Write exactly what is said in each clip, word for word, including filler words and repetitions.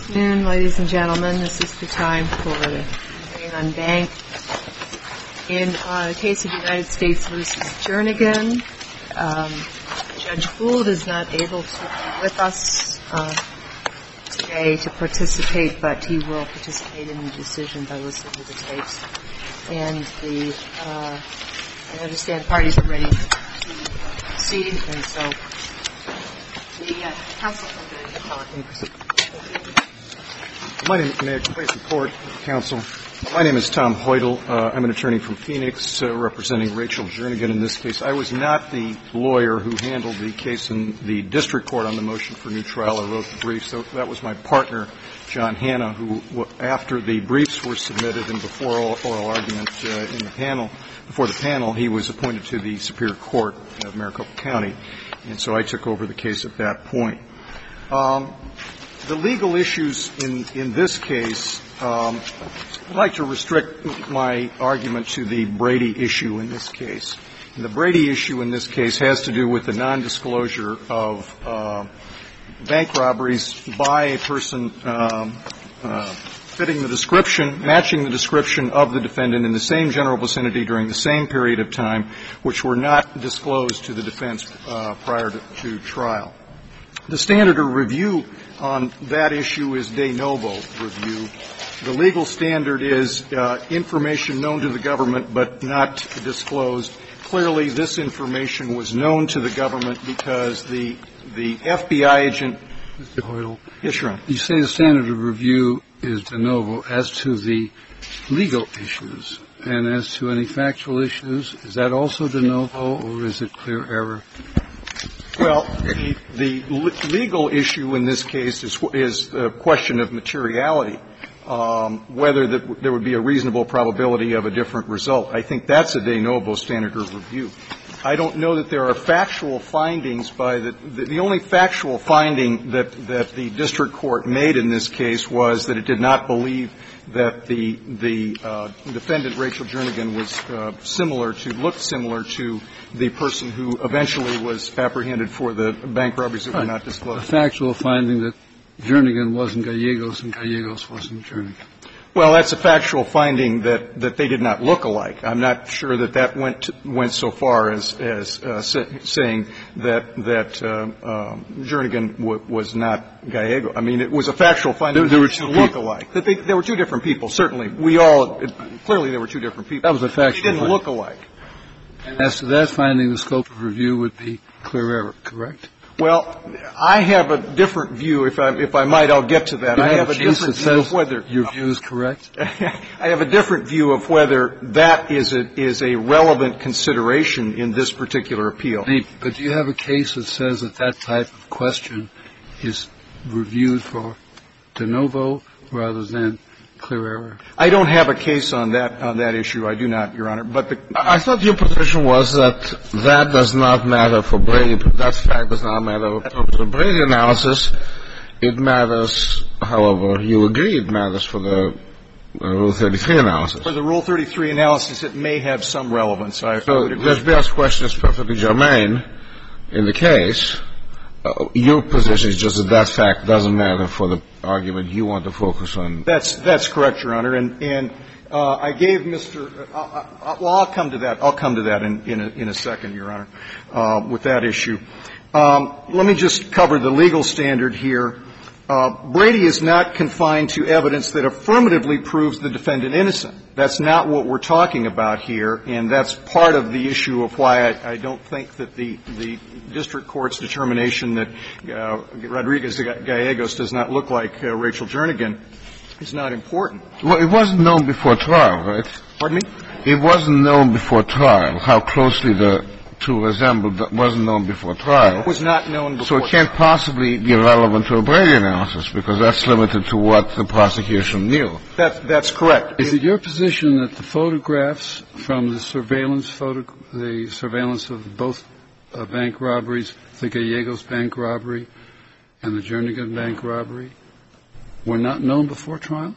afternoon, ladies and gentlemen. This is the time for the hearing on bank. In uh, the case of United States v. Jernigan, um, Judge Gould is not able to be with us uh, today to participate, but he will participate in the decision by listening to the tapes. And the, uh, I understand parties are ready to proceed, and so the uh, counsel for the appellant may proceed. My name, may I please report, counsel? My name is Tom Hoytel. Uh, I'm an attorney from Phoenix, uh, representing Rachel Jernigan in this case. I was not the lawyer who handled the case in the district court on the motion for new trial. I wrote the brief, so that was my partner, John Hanna, who, after the briefs were submitted and before oral, oral argument uh, in the panel, before the panel, he was appointed to the Superior Court of Maricopa County, and so I took over the case at that point. Um, The legal issues in, in this case, um, I'd like to restrict my argument to the Brady issue in this case. And the Brady issue in this case has to do with the nondisclosure of uh, bank robberies by a person um, uh, fitting the description, matching the description of the defendant in the same general vicinity during the same period of time, which were not disclosed to the defense uh, prior to, to trial. The standard of review on that issue is de novo review. The legal standard is uh, information known to the government but not disclosed. Clearly, this information was known to the government because the the F B I agent. Mister Hoytel. Yes, Your Honor. You say the standard of review is de novo as to the legal issues, and as to any factual issues, is that also de novo or is it clear error? Well, the, the legal issue in this case is, is a question of materiality, um, whether the, there would be a reasonable probability of a different result. I think that's a de novo standard of review. I don't know that there are factual findings by the, the, the only factual finding that, that the district court made in this case was that it did not believe that the, the uh, defendant, Rachel Jernigan, was uh, similar to, looked similar to the person who eventually was apprehended for the bank robberies that were not disclosed. A factual finding that Jernigan wasn't Gallegos and Gallegos wasn't Jernigan. Well, that's a factual finding that, that they did not look alike. I'm not sure that that went to, went so far as as uh, say, saying that that uh, uh, Jernigan w- was not Gallego. I mean, it was a factual finding there, there that were they two look alike. That they, there were two different people. Certainly, we all it, clearly there were two different people. That was a factual. They didn't finding. look alike. And as to that finding, the scope of review would be clear error, correct? Well, I have a different view. If I, if I might, I'll get to that. You I have have a, a different view of whether your view is correct. I have a different view of whether that is a, is a relevant consideration in this particular appeal. But do you have a case that says that that type of question is reviewed for de novo rather than clear error? I don't have a case on that on that issue. I do not, Your Honor. But the, I thought your position was that that does not matter for Brady. That fact does not matter for the Brady analysis. It matters, however, you agree it matters for the uh, Rule thirty-three analysis. For the Rule thirty-three analysis, it may have some relevance. I, so I would agree. Judge Behr's question is perfectly germane in the case. Uh, your position is just that that fact doesn't matter for the argument you want to focus on. That's that's correct, Your Honor. And and uh, I gave Mister Uh, uh, well, I'll come to that. I'll come to that in in a, in a second, Your Honor, uh, with that issue. Um, let me just cover the legal standard here. Uh, Brady is not confined to evidence that affirmatively proves the defendant innocent. That's not what we're talking about here, and that's part of the issue of why I, I don't think that the, the district court's determination that uh, Rodriguez Gallegos does not look like uh, Rachel Jernigan is not important. Well, it wasn't known before trial, right? Pardon me? It wasn't known before trial how closely the two resembled. That wasn't known before trial. It was not known before. So it can't possibly be relevant to a Brady analysis because that's limited to what the prosecution knew. That, that's correct. Is it your position that the photographs from the surveillance photo, the surveillance of both uh, bank robberies, the Gallegos bank robbery and the Jernigan bank robbery, were not known before trial?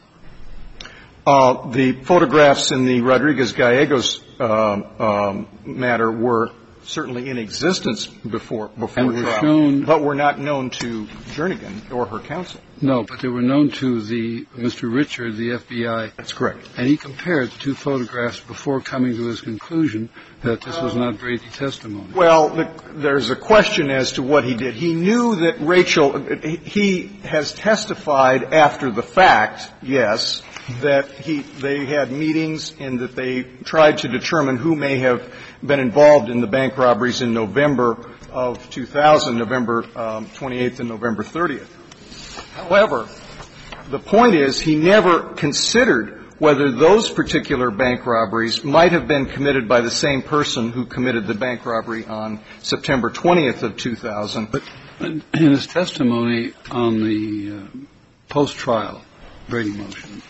Uh, the photographs in the Rodriguez Gallegos uh, um, matter were certainly in existence before before and were trial, shown, but were not known to Jernigan or her counsel. No, but they were known to the Mister Richard, the F B I. That's correct. And he compared the two photographs before coming to his conclusion that this was not Brady testimony. Well, the, there's a question as to what he did. He knew that Rachel, he has testified after the fact, yes, that he, they had meetings and that they tried to determine who may have been involved in the bank robberies in November of two thousand, November um, twenty-eighth and November thirtieth. However, the point is he never considered whether those particular bank robberies might have been committed by the same person who committed the bank robbery on September twentieth of two thousand. But in his testimony on the uh, post-trial Brady motion,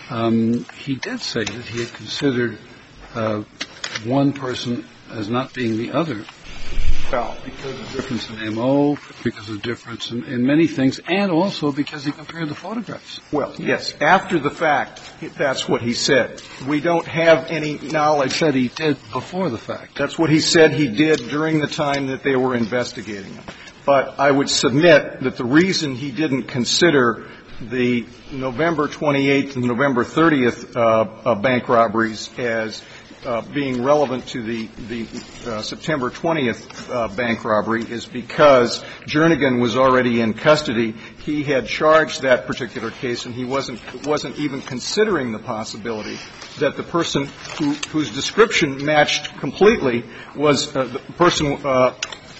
um, he did say that he had considered uh, one person as not being the other. Well, because of difference in M O, because of difference in, in many things, and also because he compared the photographs. Well, yes. After the fact, that's what he said. We don't have any knowledge. He said he did before the fact. That's what he said he did during the time that they were investigating him. But I would submit that the reason he didn't consider the November twenty-eighth and November thirtieth uh, uh, bank robberies as Uh, being relevant to the, the uh, September twentieth uh, bank robbery is because Jernigan was already in custody. He had charged that particular case, and he wasn't wasn't even considering the possibility that the person who, whose description matched completely was uh, the person uh,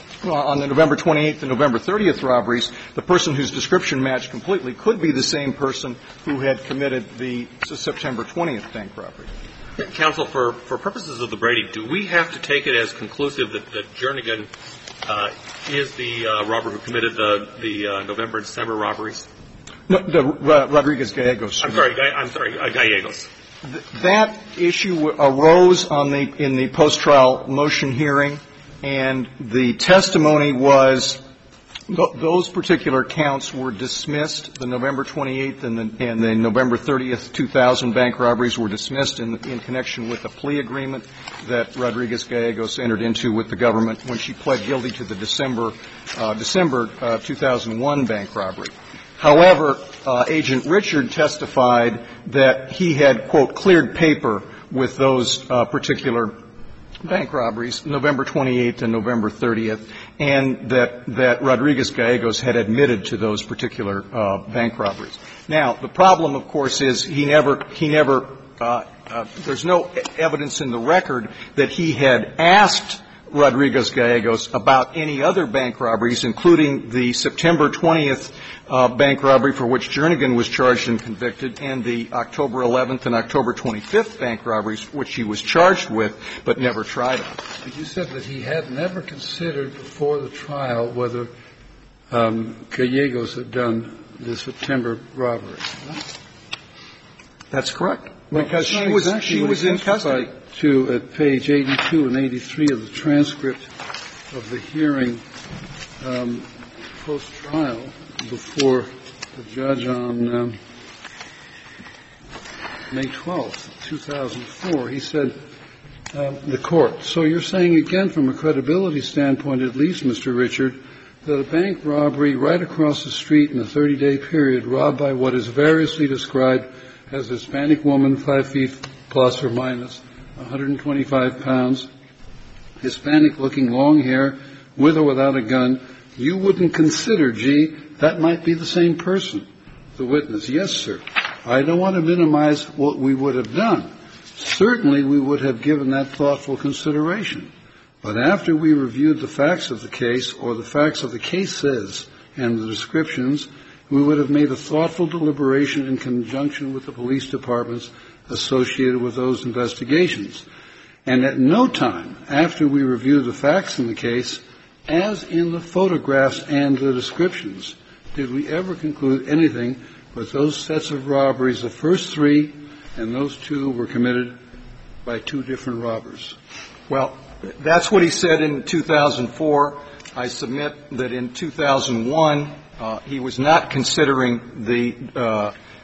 on the November twenty-eighth and November thirtieth robberies. The person whose description matched completely could be the same person who had committed the September twentieth bank robbery. Counsel, for, for purposes of the Brady, do we have to take it as conclusive that, that Jernigan uh, is the uh, robber who committed the, the uh, November and December robberies? No, the uh, Rodriguez-Gallegos. I'm sorry, I'm sorry, uh, Gallegos. Th- that issue arose on the in the post-trial motion hearing, and the testimony was th- those particular counts were dismissed. The November twenty-eighth and the, and the November thirtieth, two thousand bank robberies were dismissed in, in connection with the plea agreement that Rodriguez-Gallegos entered into with the government when she pled guilty to the December uh, December uh, two thousand one bank robbery. However, uh, Agent Richard testified that he had, quote, cleared paper with those uh, particular bank robberies, November twenty-eighth and November thirtieth, and that, that Rodriguez-Gallegos had admitted to those particular uh, bank robberies. Now, the problem, of course, is he never, he never, uh, uh, there's no evidence in the record that he had asked Rodriguez-Gallegos about any other bank robberies, including the September twentieth uh, bank robbery for which Jernigan was charged and convicted, and the October eleventh and October twenty-fifth bank robberies, which he was charged with but never tried on. But you said that he had never considered before the trial whether um, Gallegos had done the September robbery. That's correct. Well, because she was exactly she was in custody. To at page eighty-two and eighty-three of the transcript of the hearing um, post-trial before the judge on um, May twelfth, two thousand four, he said, um, the court, so you're saying again from a credibility standpoint at least, Mister Richard, that a bank robbery right across the street in a thirty-day period robbed by what is variously described as a Hispanic woman, five feet plus or minus, one hundred twenty-five pounds, Hispanic-looking, long hair, with or without a gun, you wouldn't consider, gee, that might be the same person. The witness, yes, sir. I don't want to minimize what we would have done. Certainly we would have given that thoughtful consideration. But after we reviewed the facts of the case, or the facts of the cases and the descriptions, we would have made a thoughtful deliberation in conjunction with the police departments associated with those investigations. And at no time after we reviewed the facts in the case, as in the photographs and the descriptions, did we ever conclude anything but those sets of robberies, the first three and those two, were committed by two different robbers. Well, that's what he said in two thousand four. I submit that in two thousand one, uh, he was not considering the uh,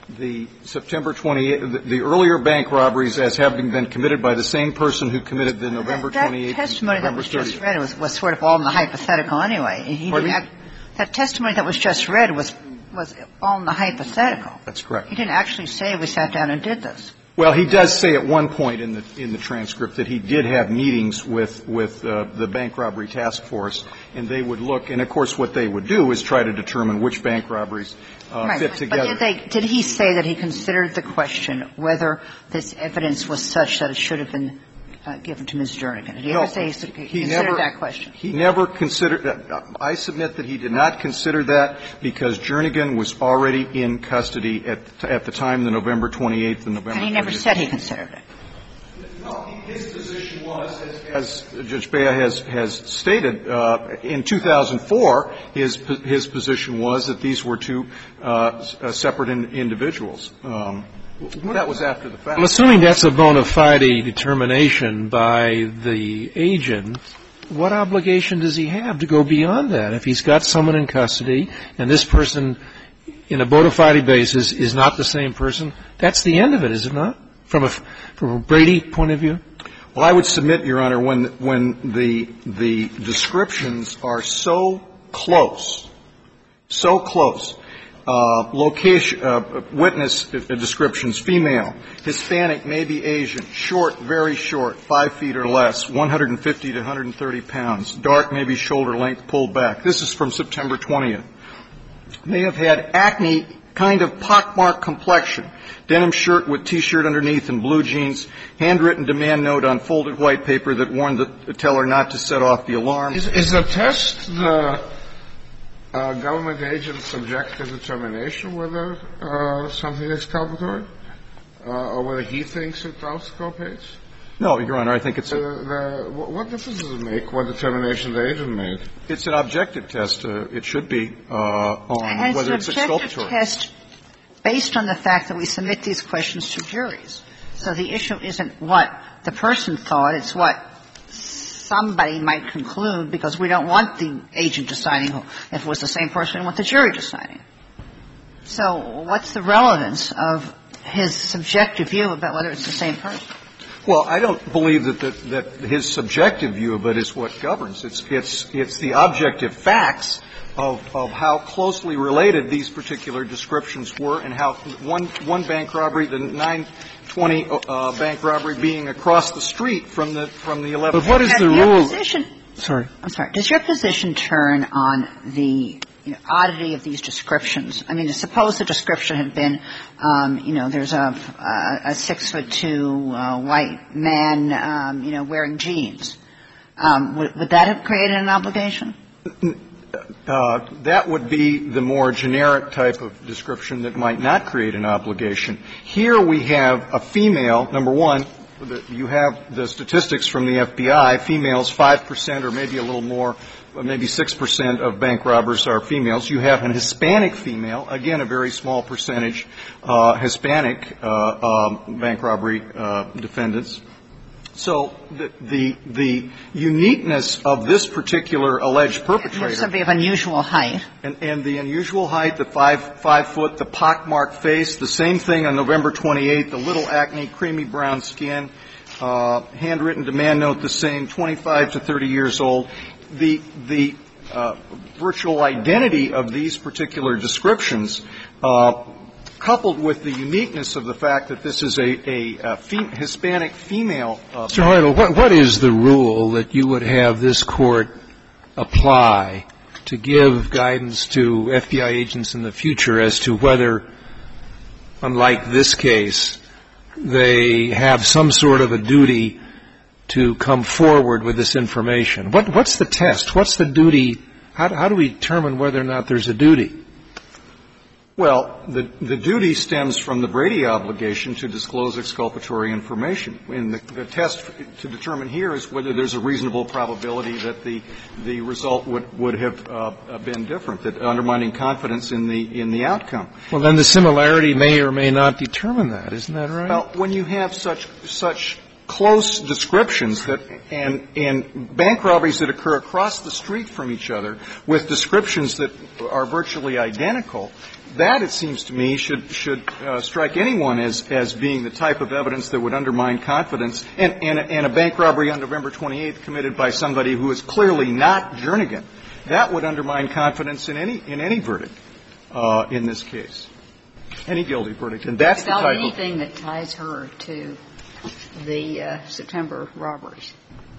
the September twenty-eighth, the, the earlier bank robberies as having been committed by the same person who committed the November twenty-eighth. That testimony that was thirtieth. just read was, was sort of all in the hypothetical anyway. He didn't act, that testimony that was just read was was all in the hypothetical. That's correct. He didn't actually say we sat down and did this. Well, he does say at one point in the in the transcript that he did have meetings with with uh, the bank robbery task force, and they would look. And of course, what they would do is try to determine which bank robberies uh, right. fit But together. did, they, did he say that he considered the question whether this evidence was such that it should have been uh, given to Miz Jernigan? Did he no, ever say he, he, he considered never, that question? He never considered uh, – I submit that he did not consider that because Jernigan was already in custody at, at the time, the November twenty-eighth and November And he never thirtieth. said he considered it. No, his position was, as, as Judge Bea has, has stated, uh, in two thousand four, his, his position was that these were two uh, separate in, individuals. Um, that was after the fact. Well, assuming that's a bona fide determination by the agent, what obligation does he have to go beyond that? If he's got someone in custody and this person, in a bona fide basis, is not the same person, that's the end of it, is it not? From a, from a Brady point of view? Well, I would submit, Your Honor, when, when the, the descriptions are so close, so close, uh, location, uh, witness descriptions, female, Hispanic, maybe Asian, short, very short, five feet or less, one hundred fifty to one hundred thirty pounds, dark, maybe shoulder length, pulled back. This is from September twentieth. May have had acne, kind of pockmarked complexion, denim shirt with T-shirt underneath and blue jeans, handwritten demand note on folded white paper that warned the teller not to set off the alarm. Is, is the test the uh, government agent's subjective determination whether uh, something is exculpatory, uh, or whether he thinks it exculpates? No, Your Honor, I think it's a, uh, the, what difference does it make what determination the agent made? It's an objective test. Uh, it should be uh, on and whether it's, it's an objective exculpatory. test based on the fact that we submit these questions to juries. So the issue isn't what the person thought, it's what somebody might conclude, because we don't want the agent deciding who, if it was the same person, we want the jury deciding. So what's the relevance of his subjective view about whether it's the same person? Well, I don't believe that, the, that his subjective view of it is what governs. It's, it's, it's the objective facts of, of how closely related these particular descriptions were, and how one, one bank robbery, the nine twenty uh, bank robbery, being across the street from the from the eleven. But what is the Your rule? Position, Sorry. I'm sorry. Does your position turn on the you know, oddity of these descriptions? I mean, suppose the description had been, um, you know, there's a, a, a six foot two uh, white man, um, you know, wearing jeans. Um, would, would that have created an obligation? Uh, that would be the more generic type of description that might not create an obligation. Here we have a female, number one, the, you have the statistics from the F B I, females five percent or maybe a little more, maybe six percent of bank robbers are females. You have an Hispanic female, again a very small percentage, uh, Hispanic uh, um, bank robbery uh, defendants. So the, the the uniqueness of this particular alleged perpetrator, somebody of unusual height, and, and the unusual height, the five five foot, the pockmarked face, the same thing on November twenty-eighth, the little acne, creamy brown skin, uh, handwritten demand note, the same, twenty-five to thirty years old. The the uh, virtual identity of these particular descriptions, Uh, coupled with the uniqueness of the fact that this is a, a, a fem- Hispanic female. Uh, Mister Hoyle, what, what is the rule that you would have this court apply to give guidance to F B I agents in the future as to whether, unlike this case, they have some sort of a duty to come forward with this information? What, what's the test? What's the duty? How, how do we determine whether or not there's a duty? Well, the, the duty stems from the Brady obligation to disclose exculpatory information. And the, the test to determine here is whether there's a reasonable probability that the, the result would, would have uh, been different, that undermining confidence in the, in the outcome. Well, then the similarity may or may not determine that. Isn't that right? Well, when you have such, such close descriptions that and and bank robberies that occur across the street from each other with descriptions that are virtually identical, that, it seems to me, should should uh, strike anyone as as being the type of evidence that would undermine confidence. And, and, and a bank robbery on November twenty-eighth committed by somebody who is clearly not Jernigan, that would undermine confidence in any in any verdict uh, in this case, any guilty verdict. And that's the type Without of anything that ties her to the uh, September robberies.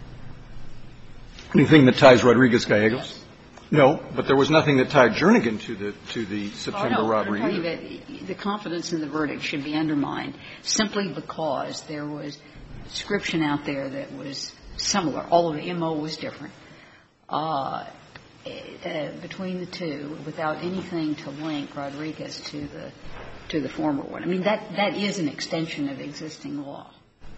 Anything that ties Rodriguez-Gallegos? Yes. No, but there was nothing that tied Jernigan to the to the September oh, no, robbery. I'm telling you that the confidence in the verdict should be undermined simply because there was description out there that was similar. All of the M O was different uh, uh, between the two, without anything to link Rodriguez to the to the former one. I mean, that that is an extension of existing law.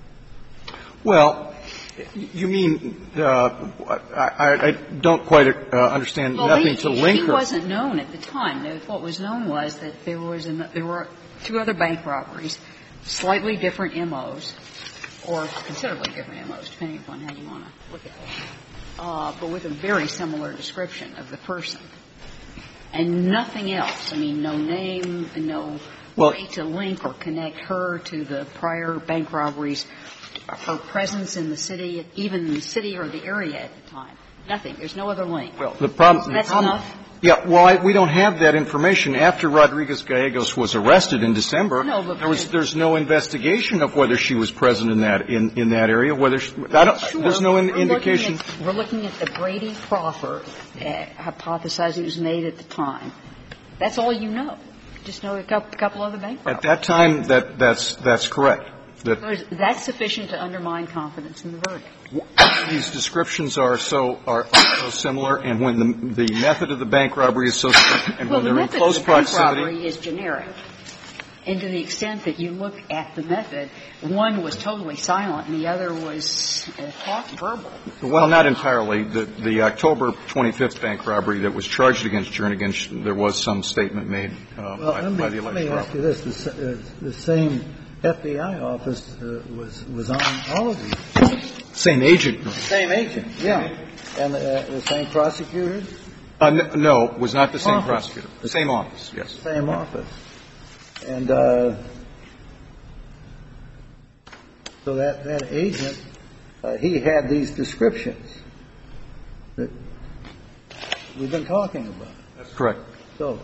Well, you mean uh, I, I don't quite uh, understand well, nothing he, to link he her. He wasn't known at the time. What was known was that there was an, there were two other bank robberies, slightly different M Os, or considerably different M Os, depending upon how you want to look at it, uh, but with a very similar description of the person, and nothing else. I mean, no name, no well, way to link or connect her to the prior bank robberies. Her presence in the city, even in the city or the area at the time. Nothing. There's no other link. Well, the problem. So that's the problem, enough. Yeah. Well, I, we don't have that information. After Rodriguez-Gallegos was arrested in December, no, but there was there's no investigation of whether she was present in that in, in that area. Whether she, I don't. Sure. There's no in, we're indication. Looking at, we're looking at the Brady proffer uh, hypothesizing was made at the time. That's all you know. Just know a couple, couple other bank robberies. At that time, that that's that's correct. That that's sufficient to undermine confidence in the verdict. These descriptions are so are, are so similar, and when the the method of the bank robbery is so similar, and well, when they're the in close method of the bank proximity, robbery is generic. And to the extent that you look at the method, one was totally silent and the other was uh, talk verbal. Well, not entirely. The, the October twenty-fifth bank robbery that was charged against Jernigan, there was some statement made uh, well, by, let me, by the let me alleged ask robber. you this. The, uh, the same F B I office uh, was, was on all of these. Same agent. Same agent, yeah. And uh, the same prosecutor? Uh, n- no, it was not the same Office. prosecutor. The same office, yes. Same office. And uh, so that, that agent, uh, he had these descriptions that we've been talking about. That's correct. So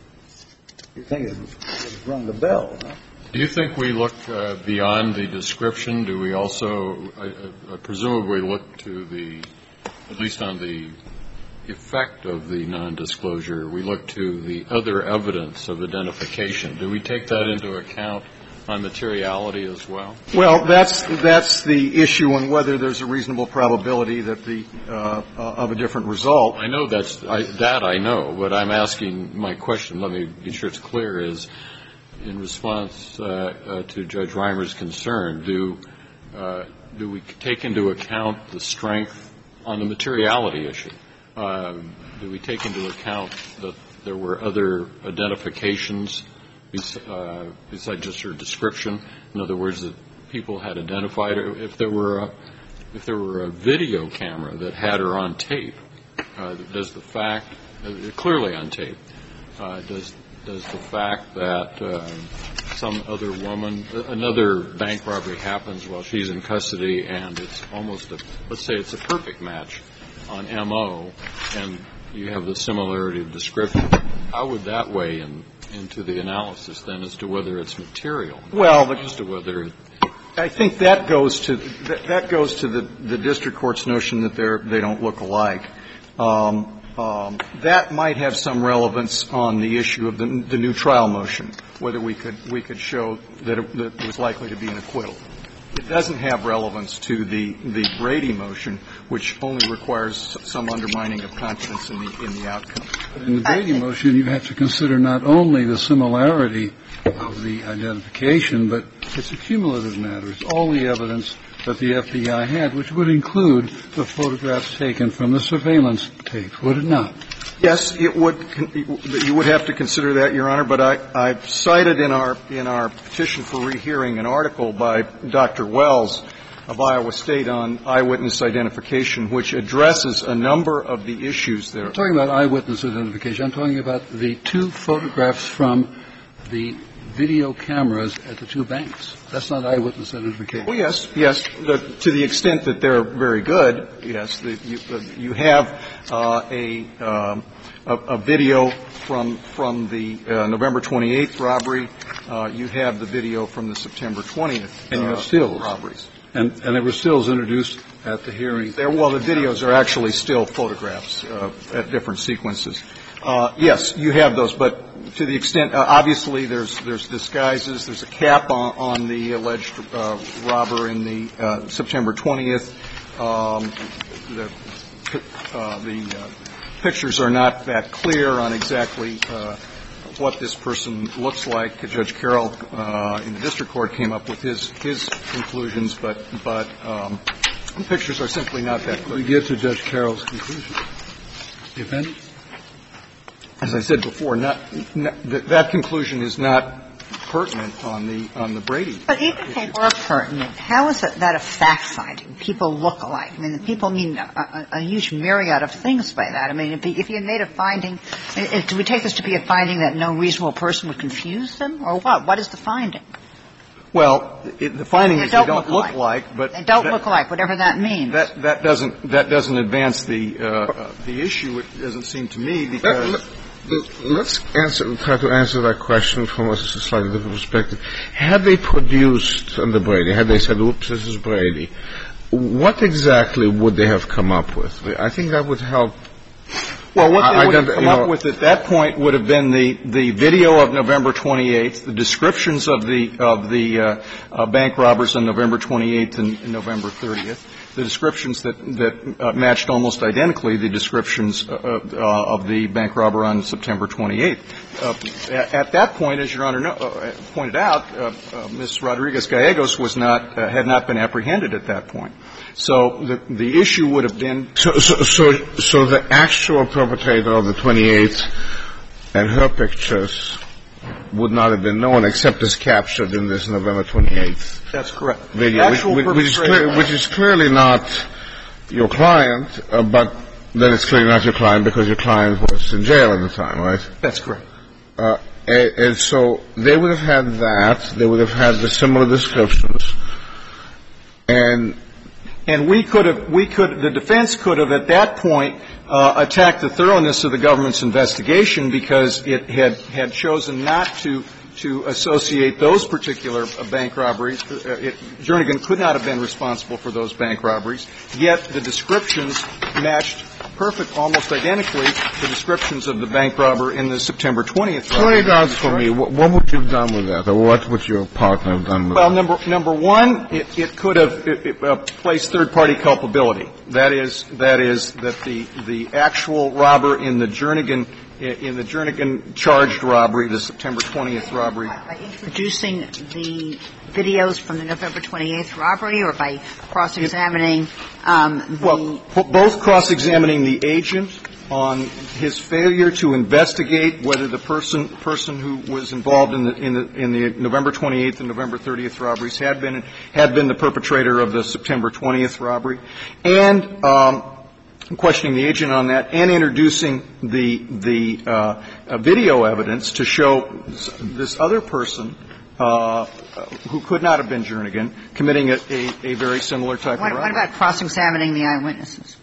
you think it, it rung the bell, huh? Do you think we look uh, beyond the description? Do we also, I, I presumably look to the, at least on the effect of the nondisclosure, we look to the other evidence of identification. Do we take that into account on materiality as well? Well, that's that's the issue on whether there's a reasonable probability that the uh, uh, of a different result. I know that's I, that I know, but I'm asking my question. Let me be sure it's clear. Is in response uh, uh, to Judge Reimer's concern, do uh, do we take into account the strength on the materiality issue? Uh, do we take into account that there were other identifications uh, besides just her description? In other words, that people had identified her. If there were a, if there were a video camera that had her on tape, uh, does the fact uh, clearly on tape uh, does does the fact that uh, some other woman, another bank robbery happens while she's in custody, and it's almost a, let's say it's a perfect match on M O, and you have the similarity of description, how would that weigh in, into the analysis then as to whether it's material? Well, the, as to whether it, I think that goes to that, that goes to the, the district court's notion that they're they don't look alike. Um, um, that might have some relevance on the issue of the, the new trial motion, whether we could we could show that it, that it was likely to be an acquittal. It doesn't have relevance to the, the Brady motion, which only requires some undermining of confidence in the in the outcome. In the Brady motion, you have to consider not only the similarity of the identification, but it's a cumulative matter. It's all the evidence that the F B I had, which would include the photographs taken from the surveillance tapes, would it not? Yes, it would. You would have to consider that, Your Honor. But I, I cited in our in our petition for rehearing an article by Doctor Wells of Iowa State on eyewitness identification, which addresses a number of the issues there. I'm talking about eyewitness identification. I'm talking about the two photographs from the video cameras at the two banks. That's not eyewitness identification. Well, yes, yes. The, to the extent that they're very good, yes. The, you, uh, you have uh, a, um, a a video from from the uh, November twenty-eighth robbery. Uh, you have the video from the September twentieth and you have uh, stills. robberies. And, and there were stills introduced at the hearing. There, well, the videos are actually still photographs uh, at different sequences. Uh, yes, you have those, but to the extent, uh, obviously, there's there's disguises. There's a cap on, on the alleged uh, robber in the uh, September twentieth. Um, the uh, the uh, pictures are not that clear on exactly uh, what this person looks like. Judge Carroll uh, in the district court came up with his his conclusions, but but um, the pictures are simply not that clear. We get to Judge Carroll's conclusion, if any. As I said before, not, not, that, that conclusion is not pertinent on the on the Brady. But even if it were pertinent, how is it that a fact finding? People look alike. I mean, people mean a, a, a huge myriad of things by that. I mean, if, if you made a finding, if, do we take this to be a finding that no reasonable person would confuse them, or what? What is the finding? Well, it, the finding they is don't they don't look look alike. like, but they don't that, look alike, whatever that means. That that doesn't that doesn't advance the uh, uh, the issue. It doesn't seem to me because. Let's answer, try to answer that question from a slightly different perspective. Had they produced on the Brady, had they said, oops, this is Brady, what exactly would they have come up with? I think that would help. Well, what they I, would I have come you know, up with at that point would have been the, the video of November twenty-eighth, the descriptions of the of the uh, uh, bank robbers on November twenty-eighth and, and November thirtieth, the descriptions that that uh, matched almost identically the descriptions uh, uh, of the bank robber on September twenty-eighth. Uh, at, at that point, as Your Honor no, uh, pointed out, uh, uh, Miz Rodriguez-Gallegos was not uh, had not been apprehended at that point. So the the issue would have been so so so, so the actual perpetrator of the twenty-eighth and her pictures would not have been known except as captured in this November twenty-eighth. That's correct. Video, which, which, which, is clear, which is clearly not your client, uh, but then it's clearly not your client because your client was in jail at the time, right? That's correct. Uh, and, and so they would have had that. They would have had the similar descriptions, and. And we could have, we could, the defense could have at that point uh, attacked the thoroughness of the government's investigation because it had, had chosen not to, to associate those particular bank robberies. It, Jernigan could not have been responsible for those bank robberies, yet the descriptions matched perfect, almost identically, the descriptions of the bank robber in the September twentieth robbery. Play it out for me. What, what would you have done with that, or what would your partner have done with well, that? Well, number number one, it, it could have it, it, uh, placed third-party culpability. That is, that is that the the actual robber in the Jernigan in the Jernigan charged robbery, the September twentieth robbery. By introducing the videos from the November twenty-eighth robbery, or by cross-examining um, the well, both cross-examining the agent on his failure to investigate whether the person person who was involved in the in the in the November twenty-eighth and November thirtieth robberies had been had been the perpetrator of the September twentieth robbery, and um, questioning the agent on that, and introducing the the uh, uh, video evidence to show this other person uh, who could not have been Jernigan committing a, a, a very similar type what, of robbery. What about cross-examining the eyewitnesses?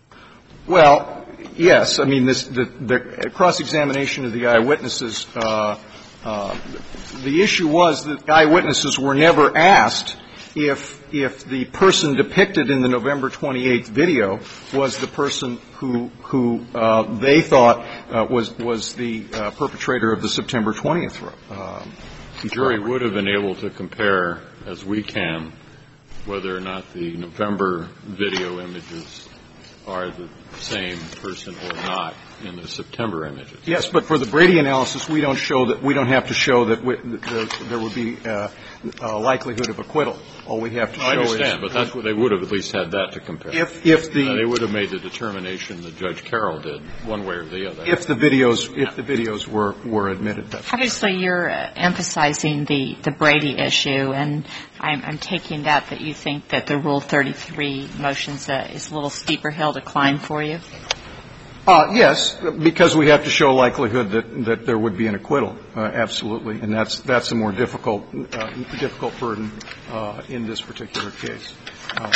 Well, yes. I mean, this, the, the cross-examination of the eyewitnesses, uh, uh, the issue was that eyewitnesses were never asked if if the person depicted in the November twenty-eighth video was the person who who uh, they thought uh, was was the uh, perpetrator of the September twentieth. Uh, the jury would have been able to compare, as we can, whether or not the November video images are the same person or not. in the September images. Yes, but for the Brady analysis, we don't show that we don't have to show that we, the, there would be uh, a likelihood of acquittal. All we have to show I is. understand, but that's what they would have at least had that to compare. If if the uh, they would have made the determination that Judge Carroll did, one way or the other. If the videos if the videos were were admitted. That's Obviously, you're uh, emphasizing the the Brady issue, and I'm, I'm taking that that you think that the Rule thirty-three motions uh, is a little steeper hill to climb for you. Uh, yes, because we have to show likelihood that, that there would be an acquittal, uh, absolutely, and that's that's a more difficult uh, difficult burden uh, in this particular case. Uh,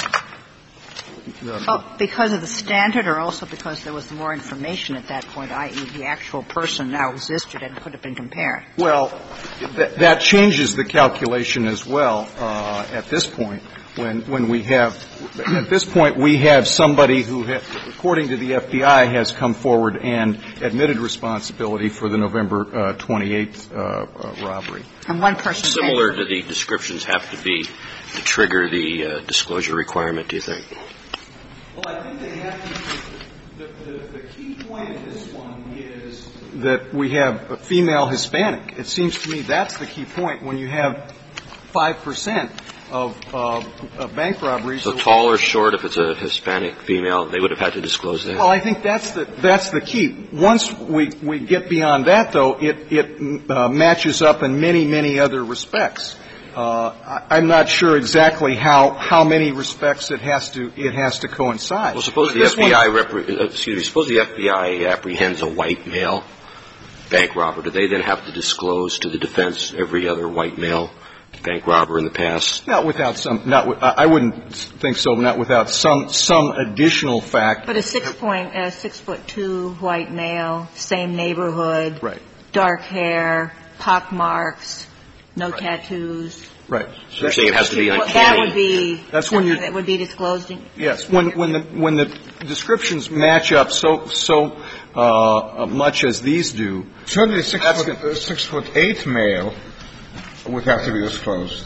the, oh, because of the standard, or also because there was more information at that point, that is, the actual person now existed and could have been compared. Well, th- that changes the calculation as well uh, at this point. When, when we have, at this point, we have somebody who, ha- according to the F B I, has come forward and admitted responsibility for the November uh, twenty-eighth uh, uh, robbery. And one person. Similar to the descriptions have to be to trigger the uh, disclosure requirement, do you think? Well, I think they have to. The, the, the key point of this one is that we have a female Hispanic. It seems to me that's the key point when you have five percent. Of, uh, of bank robberies. So tall or short, if it's a Hispanic female, they would have had to disclose that? Well, I think that's the, that's the key. Once we, we get beyond that, though, it, it uh, matches up in many, many other respects. Uh, I, I'm not sure exactly how, how many respects it has to, it has to coincide. Well, suppose the F B I, repre- excuse me, suppose the F B I apprehends a white male bank robber. Do they then have to disclose to the defense every other white male bank robber in the past? Not without some, not, w- I wouldn't think so, not without some, some additional fact. But a six point, a six foot two white male, same neighborhood. Right. Dark hair, pock marks, no right. tattoos. Right. So you're saying it has to be uncanny. That would be, that's when you're, that would be disclosed in. Yes. When, when the, when the descriptions match up so, so, uh, much as these do. Certainly six foot, uh, six foot eight male would have to be disclosed.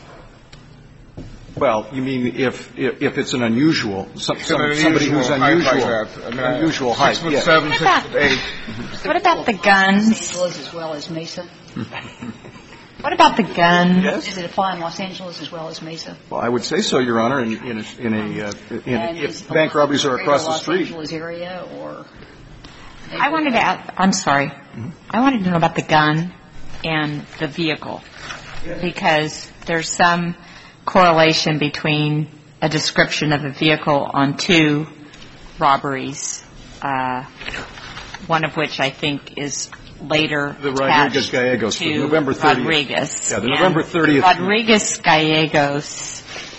Well, you mean if if, if it's an unusual, some, some, an somebody unusual who's height unusual, like that. I mean, unusual six height, foot yes. seven, What six about, foot eight. What about the guns? Los Angeles as well as Mesa? What about the gun? Yes. Does it apply in Los Angeles as well as Mesa? Well, I would say so, Your Honor, in, in a, in a uh, in, And if bank robberies are across the Los street. Angeles area or? I wanted to ask, I'm sorry. Mm-hmm. I wanted to know about the gun and the vehicle, because there's some correlation between a description of a vehicle on two robberies, uh, one of which I think is later the Rodriguez Gallegos, to the November thirtieth. Rodriguez. Yeah, the November thirtieth. Rodriguez Gallegos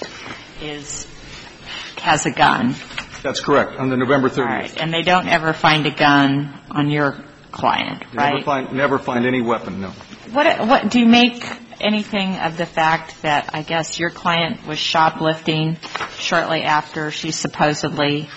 is has a gun. That's correct, on the November thirtieth. All right, and they don't ever find a gun on your client, right? Never find, never find any weapon, no. What, what, do you make anything of the fact that I guess your client was shoplifting shortly after she supposedly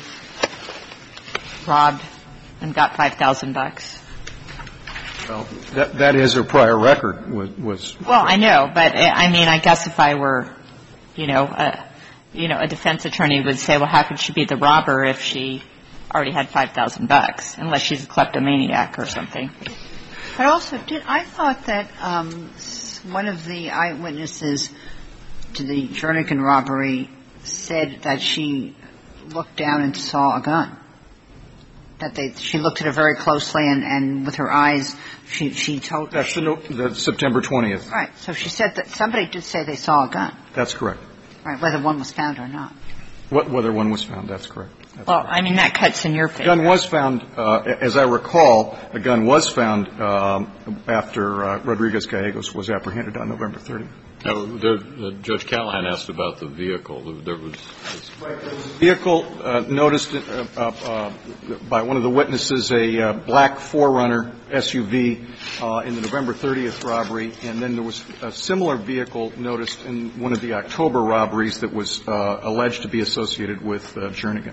robbed and got five thousand bucks? Well, that, that is her prior record was, was. Well, I know, but I mean, I guess if I were, you know, a, you know, a defense attorney would say, well, how could she be the robber if she already had five thousand bucks, unless she's a kleptomaniac or something? But also, did, I thought that um, one of the eyewitnesses to the Jernigan robbery said that she looked down and saw a gun. That they, she looked at it very closely and, and with her eyes, she, she told. That's the, no, the September twentieth. Right. So she said that somebody did say they saw a gun. That's correct. Right. Whether one was found or not. What, whether one was found, that's correct. That's well, correct. I mean, that cuts in your favor. A gun was found, uh, as I recall, a gun was found um, after uh, Rodriguez Gallegos was apprehended on November thirtieth. Now, there, uh, Judge Callahan asked about the vehicle. There was a vehicle uh, noticed uh, uh, by one of the witnesses, a uh, black four runner S U V uh, in the November thirtieth robbery, and then there was a similar vehicle noticed in one of the October robberies that was uh, alleged to be associated with uh, Jernigan.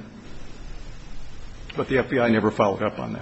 But the F B I never followed up on that.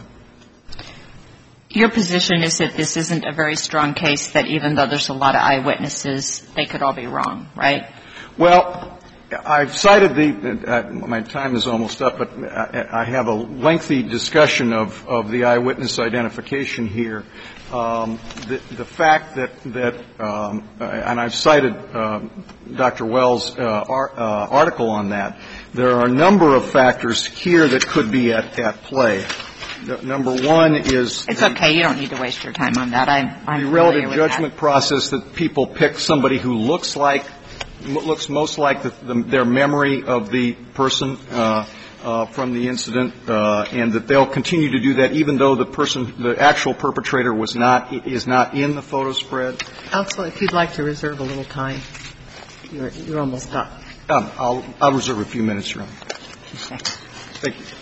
Your position is that this isn't a very strong case, that even though there's a lot of eyewitnesses, they could all be wrong, right? Well, I've cited the, uh, my time is almost up, but I, I have a lengthy discussion of, of the eyewitness identification here. Um, the, the fact that, that um, and I've cited uh, Doctor Wells' uh, ar, uh, article on that, there are a number of factors here that could be at, at play. Number one is it's okay. You don't need to waste your time on that. I'm, I'm the relative with judgment that. process that people pick somebody who looks like looks most like the, the, their memory of the person uh, uh, from the incident, uh, and that they'll continue to do that even though the person, the actual perpetrator, was not is not in the photo spread. Counsel, if you'd like to reserve a little time, you're, you're almost up. Um, I'll I'll reserve a few minutes, Your Honor. Thank you.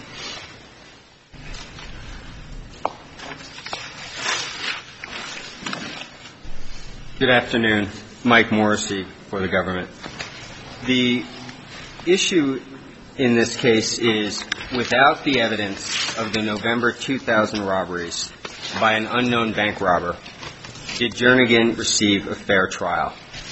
Good afternoon. Mike Morrissey for the government. The issue in this case is, without the evidence of the November two thousand robberies by an unknown bank robber, did Jernigan receive a fair trial?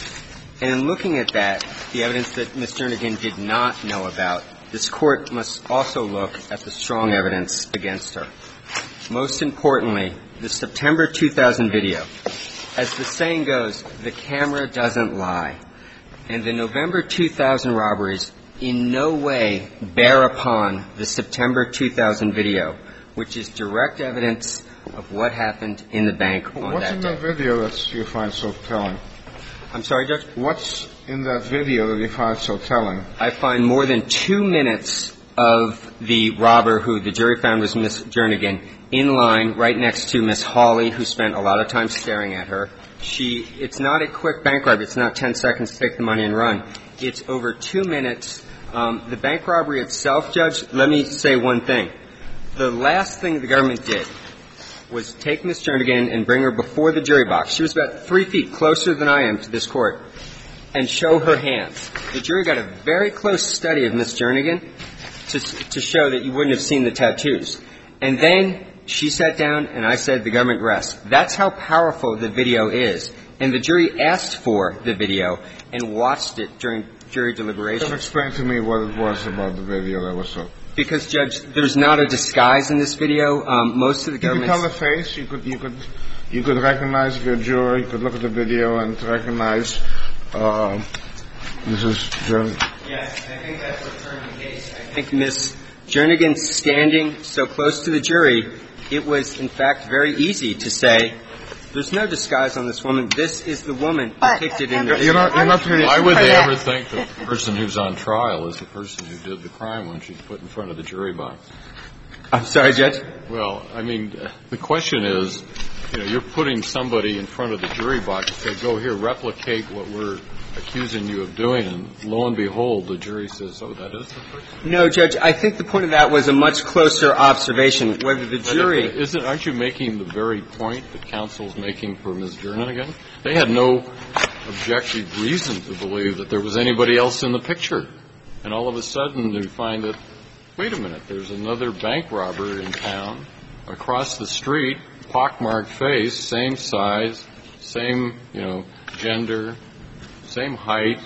And in looking at that, the evidence that Miz Jernigan did not know about, this Court must also look at the strong evidence against her. Most importantly, the September two thousand video. As the saying goes, the camera doesn't lie. And the November two thousand robberies in no way bear upon the September two thousand video, which is direct evidence of what happened in the bank on What's that in day. that video that you find so telling? I'm sorry, Judge? What's in that video that you find so telling? I find more than two minutes of the robber, who the jury found was Miss Jernigan, in line right next to Miss Hawley, who spent a lot of time staring at her. She, it's not a quick bank robbery. It's not ten seconds to take the money and run. It's over two minutes. Um, the bank robbery itself, Judge, let me say one thing. The last thing the government did was take Miss Jernigan and bring her before the jury box. She was about three feet closer than I am to this Court, and show her hands. The jury got a very close study of Miss Jernigan to, to show that you wouldn't have seen the tattoos. And then she sat down, and I said, the government rests. That's how powerful the video is. And the jury asked for the video and watched it during jury deliberations. Explain to me what it was about the video that was so. Because, Judge, there's not a disguise in this video. Um, most of the government. You could tell the face. You could, you could, you could recognize if you're a juror. You could look at the video and recognize uh, this is Jernigan. Yes, I think that's what's in the case. I think Miss Jernigan standing so close to the jury, it was, in fact, very easy to say, there's no disguise on this woman. This is the woman depicted in the video. You're not, you're not really Why would they ever think that the person who's on trial is the person who did the crime when she's put in front of the jury box? I'm sorry, Judge? Well, I mean, the question is, you know, you're putting somebody in front of the jury box and say, go here, replicate what we're accusing you of doing, and lo and behold, the jury says, oh, that is the person? No, Judge, I think the point of that was a much closer observation, whether the jury... But isn't, aren't you making the very point that counsel's making for Miz Jernigan? They had no objective reason to believe that there was anybody else in the picture. And all of a sudden, they find that, wait a minute, there's another bank robber in town, across the street, pockmarked face, same size, same, you know, gender, same height.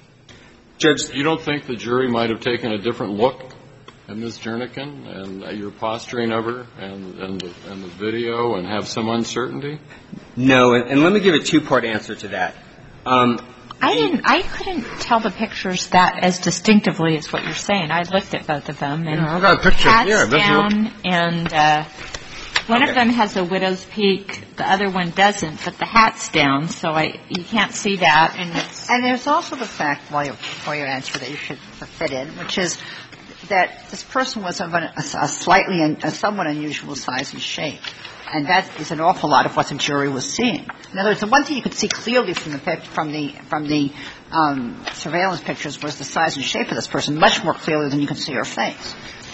Judge, you don't think the jury might have taken a different look at Miz Jernigan and your posturing of her and, and, the, and the video and have some uncertainty? No, and, and let me give a two-part answer to that. Um, I didn't. I couldn't tell the pictures that as distinctively as what you're saying. I looked at both of them, and yeah, I've got a picture. hats Yeah, down, look. and uh, one okay. of them has a widow's peak. The other one doesn't, but the hat's down, so I you can't see that. And it's and there's also the fact, while you before you answer, that you should fit in, which is that this person was of a, a slightly, a somewhat unusual size and shape. And that is an awful lot of what the jury was seeing. In other words, the one thing you could see clearly from the from the from the um, surveillance pictures was the size and shape of this person, much more clearly than you could see her face.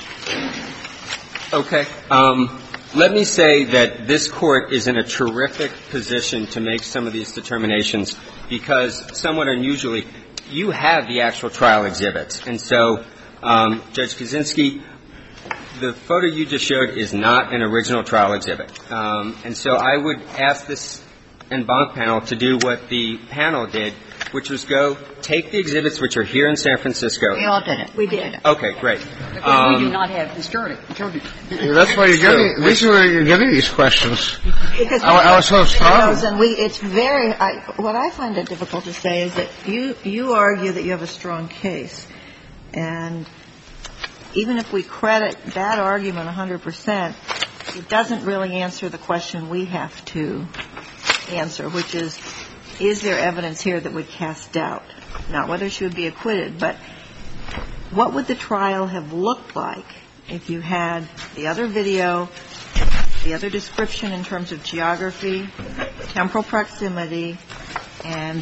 Okay. Um, let me say that this Court is in a terrific position to make some of these determinations because, somewhat unusually, you have the actual trial exhibits. And so, um, Judge Kaczynski, the photo you just showed is not an original trial exhibit. Um, and so I would ask this en banc panel to do what the panel did, which was go take the exhibits which are here in San Francisco. We all did it. We did it. Okay, great. Um, we do not have this jury. That's why you're getting, this is where you're getting these questions. Because I, I was so startled. And we, it's very, I, what I find it difficult to say is that you, you argue that you have a strong case. And even if we credit that argument one hundred percent, it doesn't really answer the question we have to answer, which is, is there evidence here that would cast doubt? Not whether she would be acquitted, but what would the trial have looked like if you had the other video, the other description in terms of geography, temporal proximity, and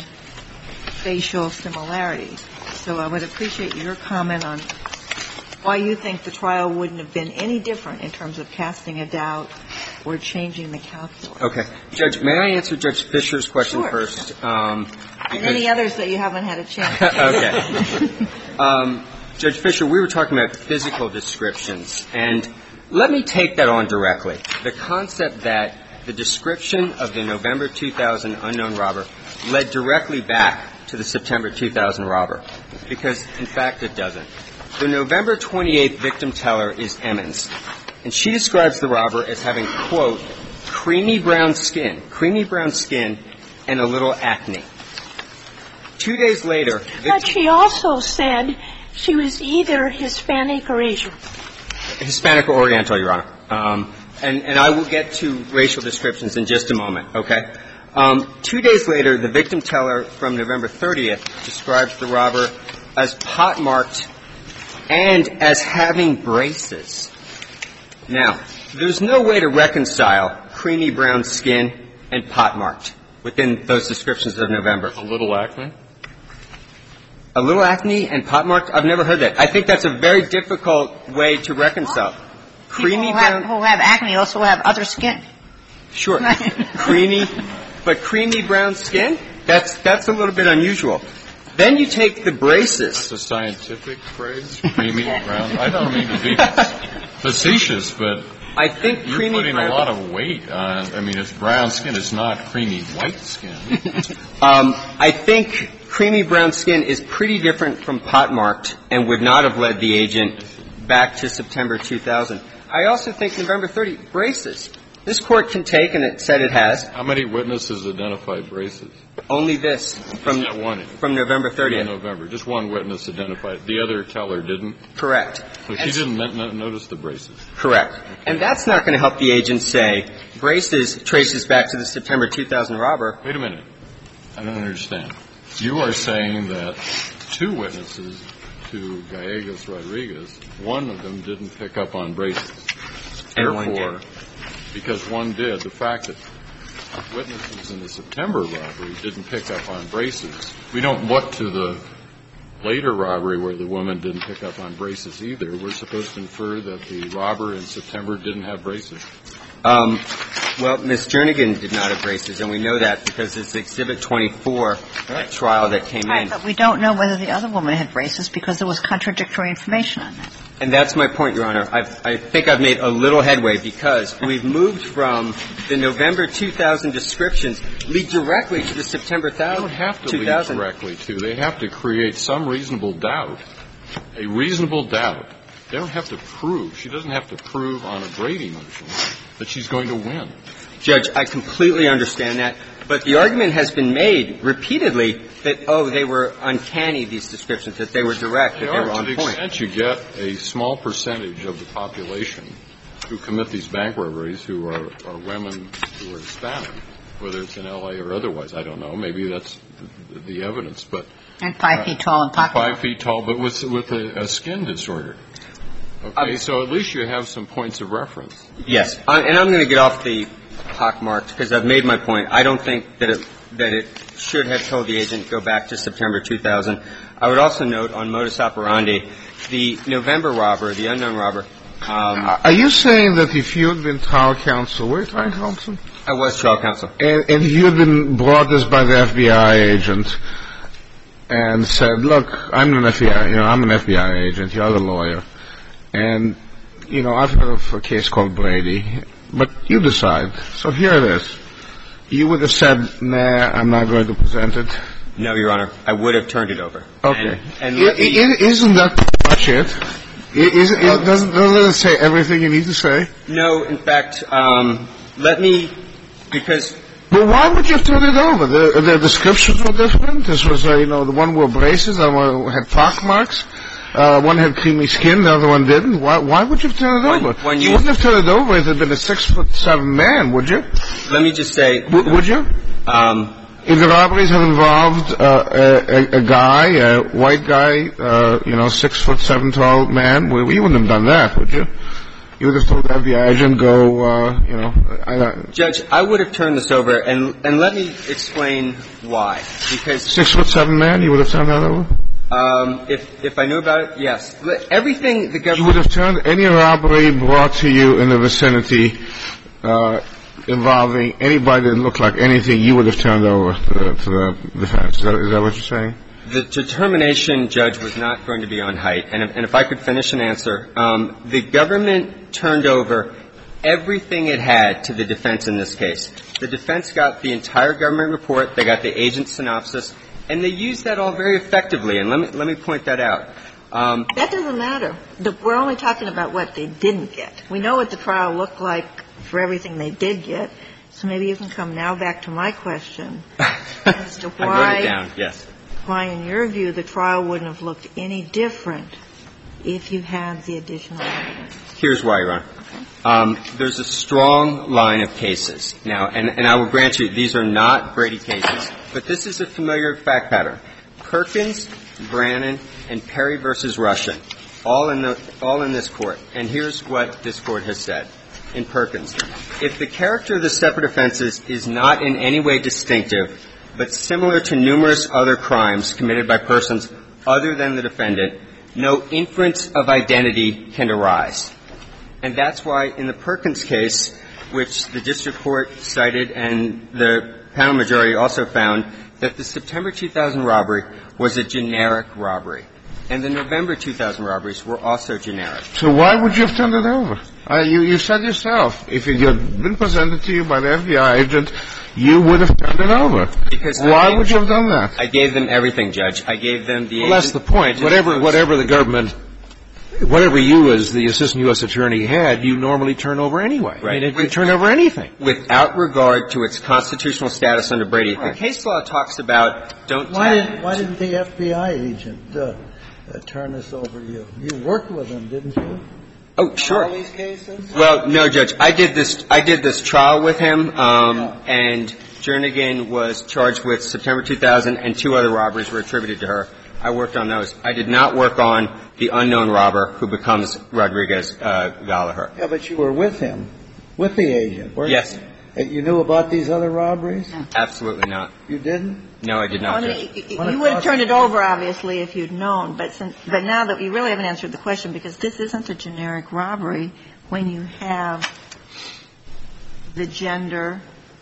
facial similarity? So I would appreciate your comment on why you think the trial wouldn't have been any different in terms of casting a doubt or changing the calculus. Okay. Judge, may I answer Judge Fisher's question Sure. first? Um, and any others that you haven't had a chance to. Okay. um, Judge Fisher, we were talking about physical descriptions, and let me take that on directly. The concept that the description of the November two thousand unknown robber led directly back to the September two thousand robber, because, in fact, it doesn't. The November twenty-eighth victim teller is Emmons, and she describes the robber as having, quote, creamy brown skin, creamy brown skin, and a little acne. Two days later, but she also said she was either Hispanic or Asian. Hispanic or Oriental, Your Honor. Um, and, and I will get to racial descriptions in just a moment, okay? Um, two days later, the victim teller from November thirtieth describes the robber as pot-marked and as having braces. Now, there's no way to reconcile creamy brown skin and pot-marked within those descriptions of November. A little acne? A little acne and pot-marked? I've never heard that. I think that's a very difficult way to reconcile. Creamy People who brown... have, who have acne also have other skin. Sure. Creamy, but creamy brown skin? That's, that's a little bit unusual. Then you take the braces. That's a scientific phrase, creamy brown. I don't mean to be facetious, but I think you're creamy putting brown, a lot of weight on. I mean, it's brown skin. It's not creamy white skin. um, I think creamy brown skin is pretty different from pot-marked and would not have led the agent back to September two thousand. I also think November thirtieth, braces. This Court can take, and it said it has. How many witnesses identified braces? Only this from one. From November thirtieth. November. Just one witness identified. The other teller didn't? Correct. So she didn't n- notice the braces? Correct. Okay. And that's not going to help the agent say braces traces back to the September two thousand robber. Wait a minute. I don't understand. You are saying that two witnesses to Gallegos Rodriguez, one of them didn't pick up on braces. And Therefore, one did. Because one did, the fact that witnesses in the September robbery didn't pick up on braces, we don't look to the later robbery where the woman didn't pick up on braces either. We're supposed to infer that the robber in September didn't have braces. Um, well, Miss Jernigan did not have braces, and we know that because it's Exhibit twenty-four right. trial that came right, in. But we don't know whether the other woman had braces because there was contradictory information on that. And that's my point, Your Honor. I've, I think I've made a little headway because we've moved from the November two thousand descriptions lead directly to the September two thousand. They don't have to lead directly to. They have to create some reasonable doubt, a reasonable doubt. They don't have to prove. She doesn't have to prove on a Brady motion that she's going to win. Judge, I completely understand that. But the argument has been made repeatedly that, oh, they were uncanny, these descriptions, that they were direct, they that they are, were on point. point. To the extent you get a small percentage of the population who commit these bank robberies who are, are women who are Hispanic, whether it's in L A or otherwise, I don't know. Maybe that's the, the evidence. But And five uh, feet tall and pocket. Five feet tall, but with, with a, a skin disorder. Okay, um, so at least you have some points of reference. Yes. I, and I'm going to get off the pockmarked because I've made my point. I don't think that it, that it should have told the agent go back to September two thousand. I would also note on modus operandi, the November robber, the unknown robber. Um, Are you saying that if you had been trial counsel, were you trial counsel? I was trial counsel. And, and if you had been brought this by the F B I agent and said, look, I'm an F B I, you know, I'm an F B I agent, you're the lawyer, and, you know, I've heard of a case called Brady, but you decide. So here it is. you would have said, nah, I'm not going to present it? No, Your Honor. I would have turned it over. Okay. And, and let me, isn't that pretty much it? Is, is, doesn't, doesn't it say everything you need to say? No, in fact, um, let me, because... But why would you have turned it over? The, the descriptions were different. This was, uh, you know, the one wore braces, the one had pock marks. Uh, one had creamy skin, the other one didn't. Why, why would you have turned it when, over? When you, you wouldn't have turned it over if it had been a six-foot-seven man, would you? Let me just say... W- would you? Um... If the robberies had involved uh, a, a guy, a white guy, uh, you know, six foot seven tall man, we, we wouldn't have done that, would you? You would have told the F B I agent, go, uh, you know. I, I, Judge, I would have turned this over, and and let me explain why. Because six foot seven man, you would have turned that over? Um, if if I knew about it, yes. Everything the government. You would have turned any robbery brought to you in the vicinity. Uh, involving anybody that looked like anything, you would have turned over to the, to the defense. Is that, is that what you're saying? The determination, Judge, was not going to be on height. And if, and if I could finish an answer, um, the government turned over everything it had to the defense in this case. The defense got the entire government report. They got the agent's synopsis. And they used that all very effectively. And let me, let me point that out. Um, that doesn't matter. The, we're only talking about what they didn't get. We know what the trial looked like for everything they did get. So maybe you can come now back to my question as to why, I wrote it down, yes. why, in your view, the trial wouldn't have looked any different if you had the additional evidence. Here's why, Your Honor. Okay. Um, there's a strong line of cases. Now, and, and I will grant you, these are not Brady cases, but this is a familiar fact pattern. Perkins, Brannon, and Perry versus Russian, all in the, all in this court. And here's what this court has said. In Perkins, if the character of the separate offenses is not in any way distinctive, but similar to numerous other crimes committed by persons other than the defendant, no inference of identity can arise. And that's why in the Perkins case, which the district court cited and the panel majority also found, that the September two thousand robbery was a generic robbery. And the November two thousand robberies were also generic. So why would you have turned it over? Uh, you, you said yourself, if it had been presented to you by the F B I agent, you would have turned it over. Because why gave, would you have done that? I gave them everything, Judge. I gave them the. Well, that's the point. Whatever, whatever the government, whatever you as the assistant U S attorney had, you normally turn over anyway. Right. I mean, you turn over anything without regard to its constitutional status under Brady. Right. The case law talks about don't. Why tap- didn't Why didn't the F B I agent uh, uh, turn this over to you? You worked with him, didn't you? Oh, sure. All these cases? Well, no, Judge. I did this. I did this trial with him, um, yeah. and Jernigan was charged with September two thousand, and two other robberies were attributed to her. I worked on those. I did not work on the unknown robber who becomes Rodriguez uh, Gallagher. Yeah, but you were with him, with the agent, weren't yes. you? Yes. You knew about these other robberies? Absolutely not. You didn't? No, I did not. No, I mean, you, you would have turned it over, obviously, if you'd known. But since, but now that you really haven't answered the question, because this isn't a generic robbery when you have the gender,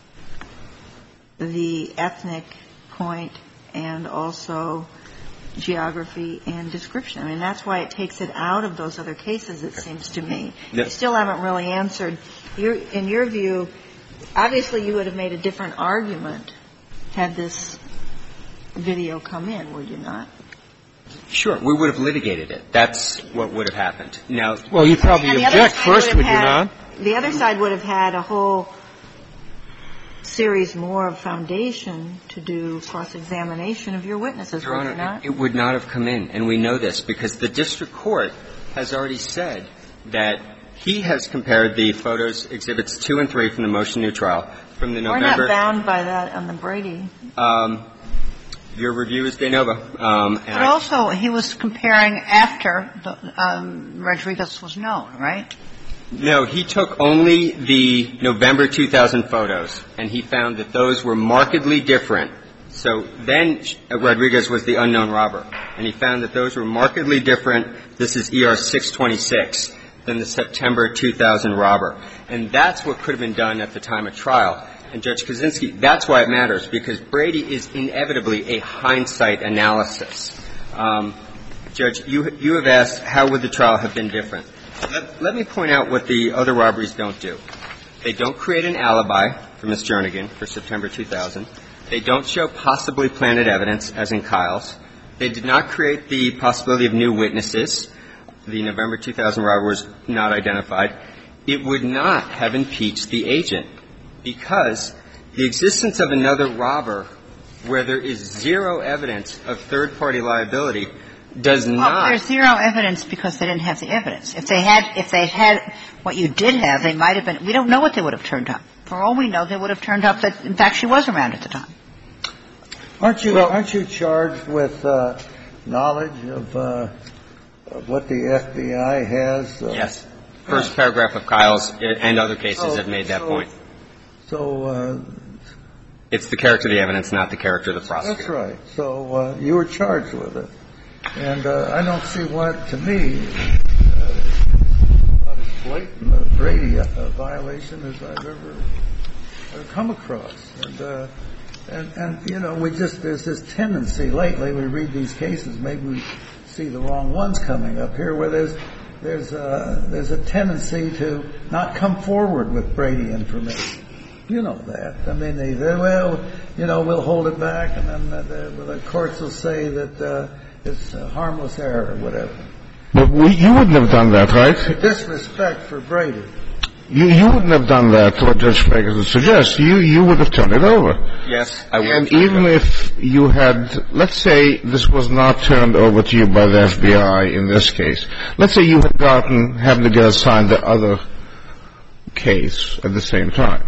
the ethnic point, and also geography and description. I mean, that's why it takes it out of those other cases, it seems to me. Yep. You still haven't really answered. Your, in your view, obviously you would have made a different argument had this video come in, would you not? Sure. We would have litigated it. That's what would have happened. Now, well, you probably object first, would, would you had, not? The other side would have had a whole series more of foundation to do cross-examination of your witnesses, Your would Honor, you not? It, it would not have come in, and we know this because the district court has already said that he has compared the photos, exhibits two and three from the motion new trial from the November. We're not bound by that on the Brady. Um, your review is de novo. Um, and but I, also, he was comparing after the, um, Rodriguez was known, right? No, he took only the November two thousand photos, and he found that those were markedly different. So then Rodriguez was the unknown robber, and he found that those were markedly different. This is E R six twenty-six than the September two thousand robber. And that's what could have been done at the time of trial. And Judge Kaczynski, that's why it matters, because Brady is inevitably a hindsight analysis. Um, Judge, you, you have asked how would the trial have been different. Let, let me point out what the other robberies don't do. They don't create an alibi for Miz Jernigan for September two thousand. They don't show possibly planted evidence, as in Kyle's. They did not create the possibility of new witnesses. The November two thousand robber was not identified. It would not have impeached the agent because the existence of another robber where there is zero evidence of third-party liability does not. Well, there's zero evidence because they didn't have the evidence. If they had, if they had what you did have, they might have been. We don't know what they would have turned up. For all we know, they would have turned up that, in fact, she was around at the time. Aren't you? Aren't you charged with uh, knowledge of, uh, of what the F B I has? Uh, yes. First paragraph of Kyle's and other cases so, have made that so, point. So. Uh, It's the character of the evidence, not the character of the prosecutor. That's right. So uh, you were charged with it. And uh, I don't see what, to me, uh, about as blatant a Brady uh, violation as I've ever uh, come across. And, uh, and, and, you know, we just, there's this tendency lately, we read these cases, maybe we see the wrong ones coming up here, where there's, there's, a, there's a tendency to not come forward with Brady information. You know that. I mean, they, they well, you know, we'll hold it back, and then the, the, the courts will say that uh, it's a harmless error or whatever. But we, you wouldn't have done that, right? Disrespect for Brady. You you wouldn't have done that, what Judge Ferguson suggests. You you would have turned it over. Yes, I would. And even if you had, let's say this was not turned over to you by the F B I in this case. Let's say you had gotten, happened to get assigned the other case at the same time.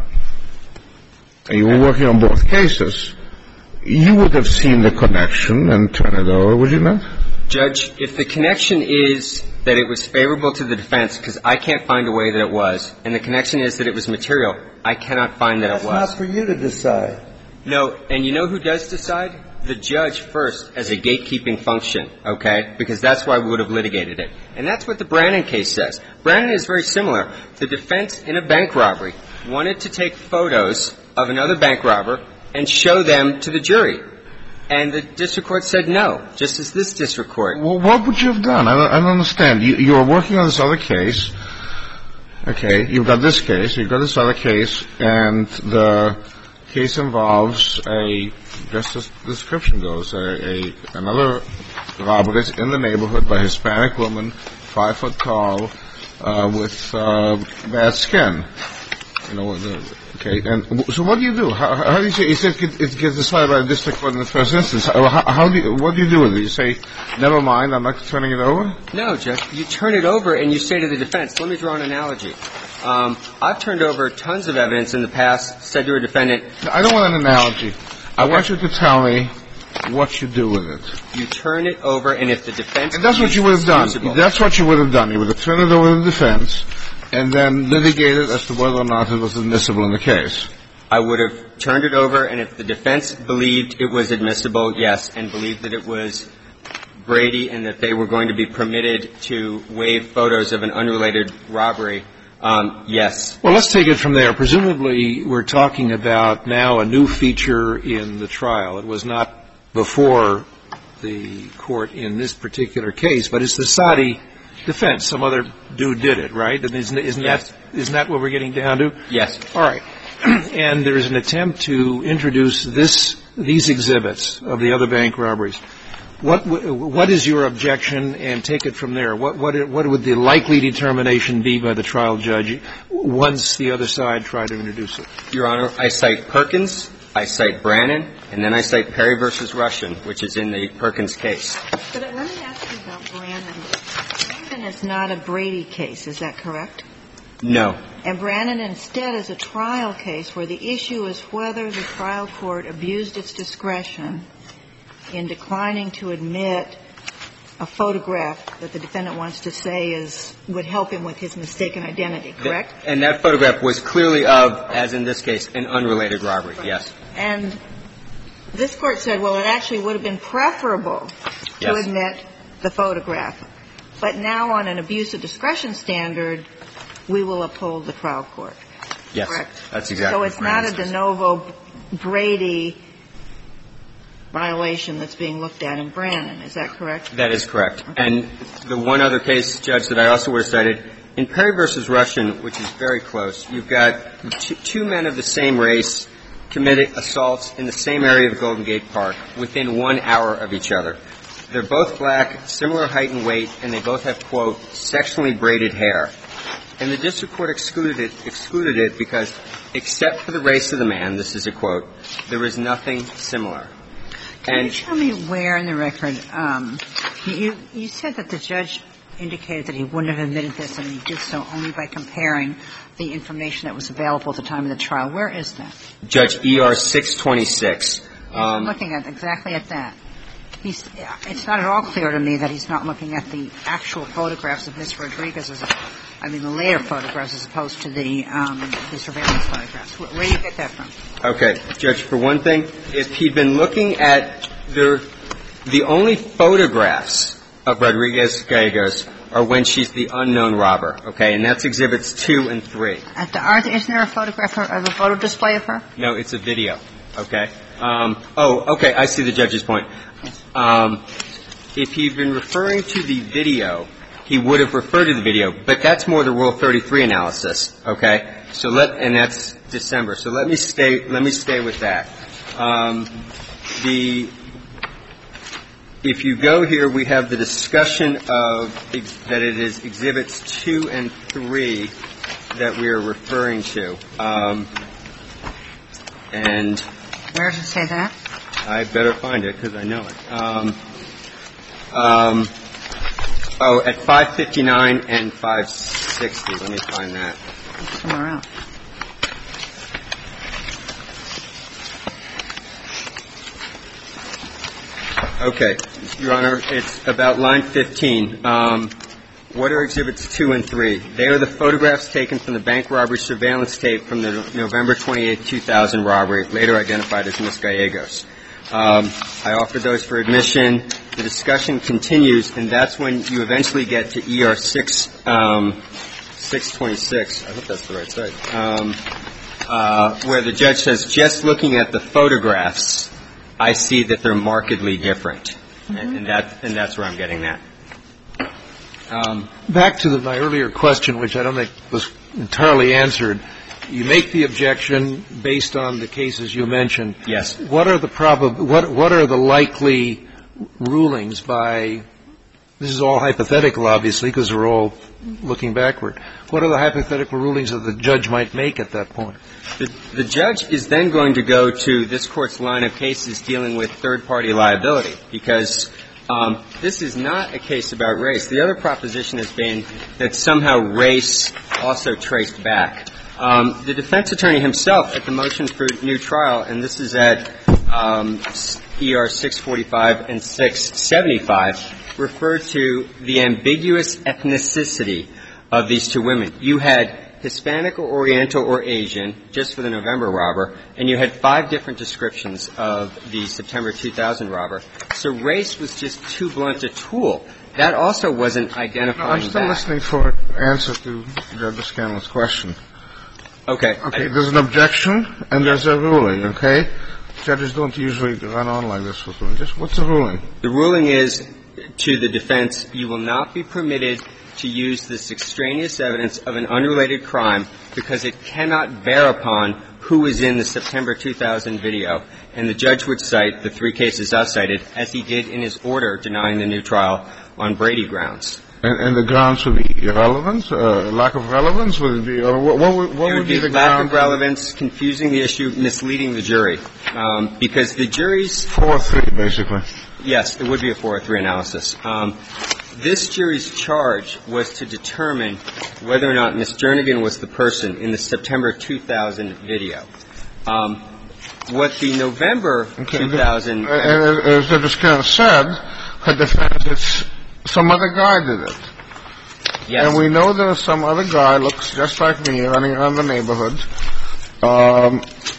And you were working on both cases. You would have seen the connection and turned it over, would you not? Judge, if the connection is that it was favorable to the defense, because I can't find a way that it was, and the connection is that it was material, I cannot find that That's it was. That's not for you to decide. No, and you know who does decide? The judge first as a gatekeeping function, okay? Because that's why we would have litigated it. And that's what the Brannon case says. Brannon is very similar. The defense in a bank robbery wanted to take photos of another bank robber and show them to the jury. And the district court said no, just as this district court. Well, what would you have done? I don't, I don't understand. You, you were working on this other case. Okay, you've got this case, you've got this other case, and the case involves a, just as the description goes, a, a another robbery in the neighborhood by a Hispanic woman, five foot tall, uh, with uh, bad skin. You know, the, okay, and so what do you do? How, how do you say, you said it gets decided by the district court in the first instance. How, how do you, what do you do with it? You say, never mind, I'm not turning it over? No, Judge. You turn it over and you say to the defense, let me draw an analogy. Um, I've turned over tons of evidence in the past, said to a defendant. I don't want an analogy. I want you to tell me what you do with it. You turn it over, and if the defense. And that's what you would have done. Usable. That's what you would have done. You would have turned it over to the defense and then litigated as to whether or not it was admissible in the case. I would have turned it over, and if the defense believed it was admissible, yes, and believed that it was Brady and that they were going to be permitted to waive photos of an unrelated robbery, um, yes. Well, let's take it from there. Presumably, we're talking about now a new feature in the trial. It was not before the court in this particular case, but it's the Sadi defense. Some other dude did it, right? And isn't, isn't yes. that isn't that what we're getting down to? Yes. All right. And there is an attempt to introduce this these exhibits of the other bank robberies. What what is your objection, and take it from there? What what what would the likely determination be by the trial judge once the other side tried to introduce it? Your Honor, I cite Perkins, I cite Brannon, and then I cite Perry versus Russian, which is in the Perkins case. But let me ask you about Brannon. Brannon is not a Brady case, is that correct? No. And Brannon instead is a trial case where the issue is whether the trial court abused its discretion in declining to admit a photograph that the defendant wants to say is would help him with his mistaken identity, correct? And that photograph was clearly of, as in this case, an unrelated robbery, yes. And this Court said, well, it actually would have been preferable to yes. admit the photograph. But now on an abuse of discretion standard, we will uphold the trial court. Yes, correct? That's exactly So it's not a de novo Brady violation that's being looked at in Brannon. Is that correct? That is correct. And the one other case, Judge, that I also would have cited, in Perry versus Russian, which is very close, you've got two, two men of the same race committed assaults in the same area of Golden Gate Park within one hour of each other. They're both black, similar height and weight, and they both have, quote, sexually braided hair. And the district court excluded it, excluded it because, except for the race of the man, this is a quote, there is nothing similar. Can and you tell me where in the record, um, you, you said that the judge indicated that he wouldn't have admitted this and he did so only by comparing the information that was available at the time of the trial. Where is that? Judge E R six twenty-six. Um, I'm looking at exactly at that. He's, it's not at all clear to me that he's not looking at the actual photographs of Miss Rodriguez as a, I mean, the later photographs as opposed to the, um, the surveillance photographs. Where, where do you get that from? Okay. Judge, for one thing, if he'd been looking at the, the only photographs of Rodriguez Gallegos are when she's the unknown robber, okay? And that's exhibits two and three. At the art, isn't there a photograph of a photo display of her? No, it's a video, okay? Um, oh, okay, I see the judge's point. Um, if he'd been referring to the video, he would have referred to the video, but that's more the Rule thirty-three analysis, okay? So let, and that's December. So let me stay, let me stay with that. Um, the, if you go here, we have the discussion of ex, that it is exhibits two and three that we are referring to. Um, and where does it say that? I better find it because I know it. Um, um, oh, at five fifty-nine and five sixty. Let me find that. Somewhere else. Okay, Your Honor, it's about line fifteen. Um, what are exhibits two and three? They are the photographs taken from the bank robbery surveillance tape from the November twenty-eighth, two thousand robbery, later identified as Miss Gallegos. Um, I offered those for admission. The discussion continues, and that's when you eventually get to E R six, um, six twenty-six. I hope that's the right site. Um, uh, where the judge says, just looking at the photographs, I see that they're markedly different. Mm-hmm. And, and, that, and that's where I'm getting that. Um, Back to the, my earlier question, which I don't think was entirely answered. You make the objection based on the cases you mentioned. Yes. What are the probab- what what are the likely rulings by? This is all hypothetical, obviously, because we're all looking backward. What are the hypothetical rulings that the judge might make at that point? The, the judge is then going to go to this Court's line of cases dealing with third-party liability, because um, this is not a case about race. The other proposition has been that somehow race also traced back. Um, the defense attorney himself at the motion for new trial, and this is at um, E R six forty-five and six seventy-five, referred to the ambiguous ethnicity of these two women. You had Hispanic or Oriental or Asian, just for the November robber, and you had five different descriptions of the September two thousand robber. So race was just too blunt a tool. That also wasn't identifying no, I'm still back. listening for an answer to Judge Scanlon's question. Okay. Okay, there's an objection and there's a ruling, okay? Judges don't usually run on like this. Just what's the ruling? The ruling is to the defense, you will not be permitted to use this extraneous evidence of an unrelated crime because it cannot bear upon who is in the September two thousand video. And the judge would cite the three cases I cited, as he did in his order denying the new trial on Brady grounds. And, and the grounds would be irrelevance, uh, lack of relevance? Would it be, or what, what would, what it would, would be, be the lack ground? of relevance, confusing the issue, misleading the jury. Um, because the jury's... four three, basically. Yes, it would be a four or three analysis. Um, this jury's charge was to determine whether or not Miss Jernigan was the person in the September two thousand video. Um, what the November okay, two thousand... The, and as Judge Scanlon said, her defense is some other guy did it. Yes. And we know there's some other guy, looks just like me, running around the neighborhood, um,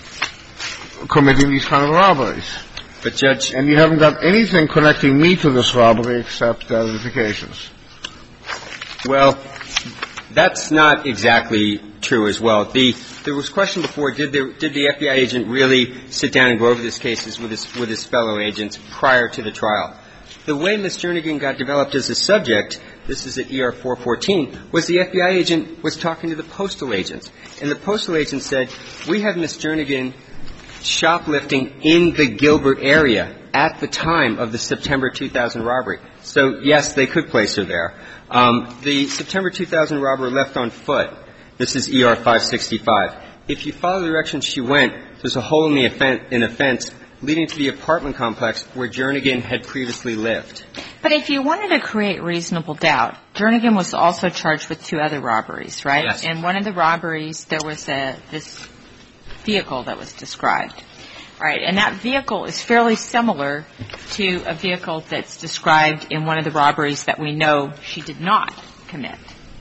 committing these kind of robberies. But Judge... And you haven't got anything connecting me to this robbery except identifications. Well, that's not exactly true as well. The there was a question before, did the, did the F B I agent really sit down and go over this case with his, with his fellow agents prior to the trial? The way Miz Jernigan got developed as a subject, this is at E R four fourteen, was the F B I agent was talking to the postal agents. And the postal agent said, we have Miz Jernigan shoplifting in the Gilbert area at the time of the September two thousand robbery. So, yes, they could place her there. Um, the September two thousand robber left on foot. This is E R five sixty-five. If you follow the direction she went, there's a hole in the offense, in a fence leading to the apartment complex where Jernigan had previously lived. But if you wanted to create reasonable doubt, Jernigan was also charged with two other robberies, right? Yes. And one of the robberies, there was a this vehicle that was described. All right, and that vehicle is fairly similar to a vehicle that's described in one of the robberies that we know she did not commit.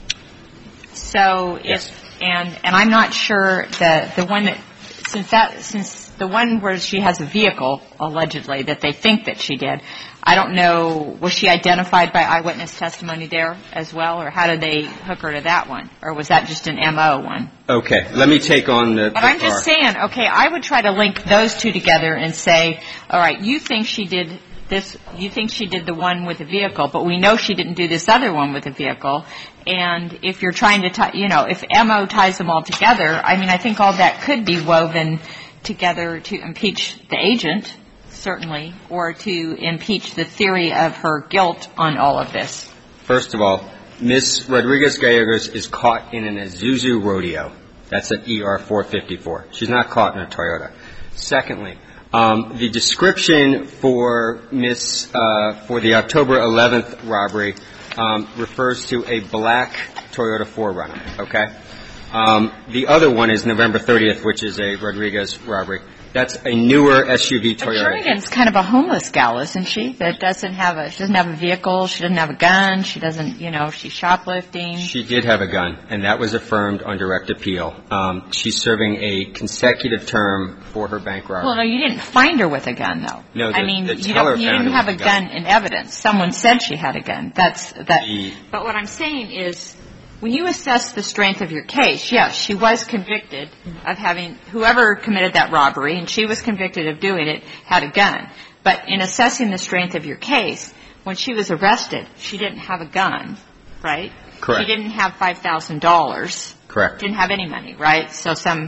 So yes. if and and I'm not sure that the one that since that since the one where she has a vehicle allegedly that they think that she did, I don't know, was she identified by eyewitness testimony there as well, or how did they hook her to that one, or was that just an M O one? Okay, let me take on the. But the I'm car. just saying, okay, I would try to link those two together and say, all right, you think she did this, you think she did the one with the vehicle, but we know she didn't do this other one with the vehicle. And if you're trying to, tie, you know, if M O ties them all together, I mean, I think all that could be woven together to impeach the agent, certainly, or to impeach the theory of her guilt on all of this. First of all, Miz Rodriguez-Gallegos is caught in an Isuzu rodeo. That's at E R four fifty-four. She's not caught in a Toyota. Secondly, um, the description for Miss uh, for the October eleventh robbery um, refers to a black Toyota four runner. Okay. Um, the other one is November thirtieth, which is a Rodriguez robbery. That's a newer S U V Toyota. But Jernigan's kind of a homeless gal, isn't she? That doesn't have a, she doesn't have a vehicle, she doesn't have a gun, she doesn't, you know, she's shoplifting. She did have a gun, and that was affirmed on direct appeal. Um, she's serving a consecutive term for her bank robbery. Well, no, you didn't find her with a gun, though. No, the, I mean, the you, teller don't, you found didn't her have with a gun in evidence. Someone said she had a gun. That's that. The, but what I'm saying is, when you assess the strength of your case, yes, she was convicted of having, whoever committed that robbery, and she was convicted of doing it, had a gun. But in assessing the strength of your case, when she was arrested, she didn't have a gun, right? Correct. She didn't have five thousand dollars. Correct. Didn't have any money, right? So some.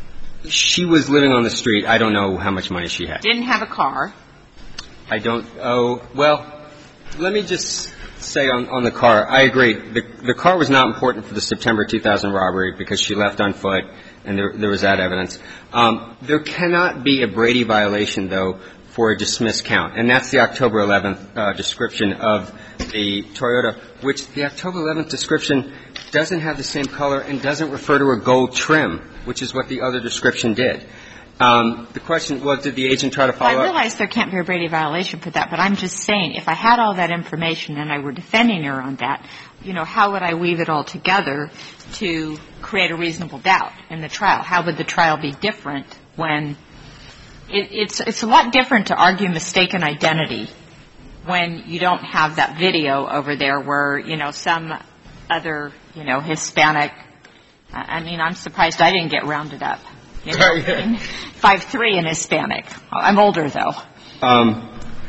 She was living on the street. I don't know how much money she had. Didn't have a car. I don't, oh, well, let me just say on, on the car, I agree. The, the car was not important for the September two thousand robbery because she left on foot, and there, there was that evidence. Um, there cannot be a Brady violation, though, for a dismissed count, and that's the October eleventh uh, description of the Toyota, which the October eleventh description doesn't have the same color and doesn't refer to a gold trim, which is what the other description did. Um, the question, well, did the agent try to follow well, I up? realize there can't be a Brady violation for that, but I'm just saying, if I had all that information and I were defending her on that, you know, how would I weave it all together to create a reasonable doubt in the trial? How would the trial be different when it, it's it's a lot different to argue mistaken identity when you don't have that video over there where, you know, some other, you know, Hispanic, I mean, I'm surprised I didn't get rounded up. You know, five three and Hispanic. I'm older, though. Um,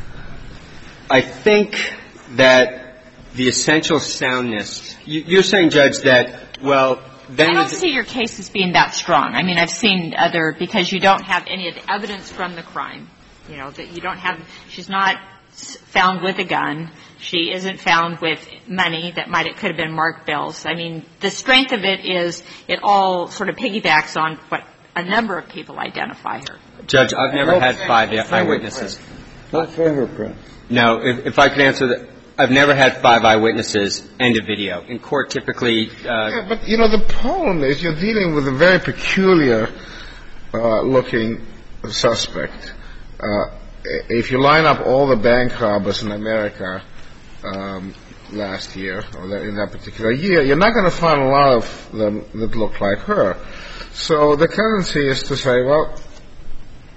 I think that the essential soundness, you, you're saying, Judge, that, well, then... I don't see your case as being that strong. I mean, I've seen other, because you don't have any of the evidence from the crime. You know, that you don't have, she's not found with a gun. She isn't found with money that might, it could have been marked bills. I mean, the strength of it is it all sort of piggybacks on what a number of people identify her. Judge, I've never had five eyewitnesses. No fingerprint. No, if, if I could answer that, I've never had five eyewitnesses and a video. In court, typically... Uh, yeah, but, you know, the problem is you're dealing with a very peculiar uh, looking suspect. Uh, if you line up all the bank robbers in America um, last year, or that in that particular year, you're not going to find a lot of them that look like her. So the tendency is to say, well,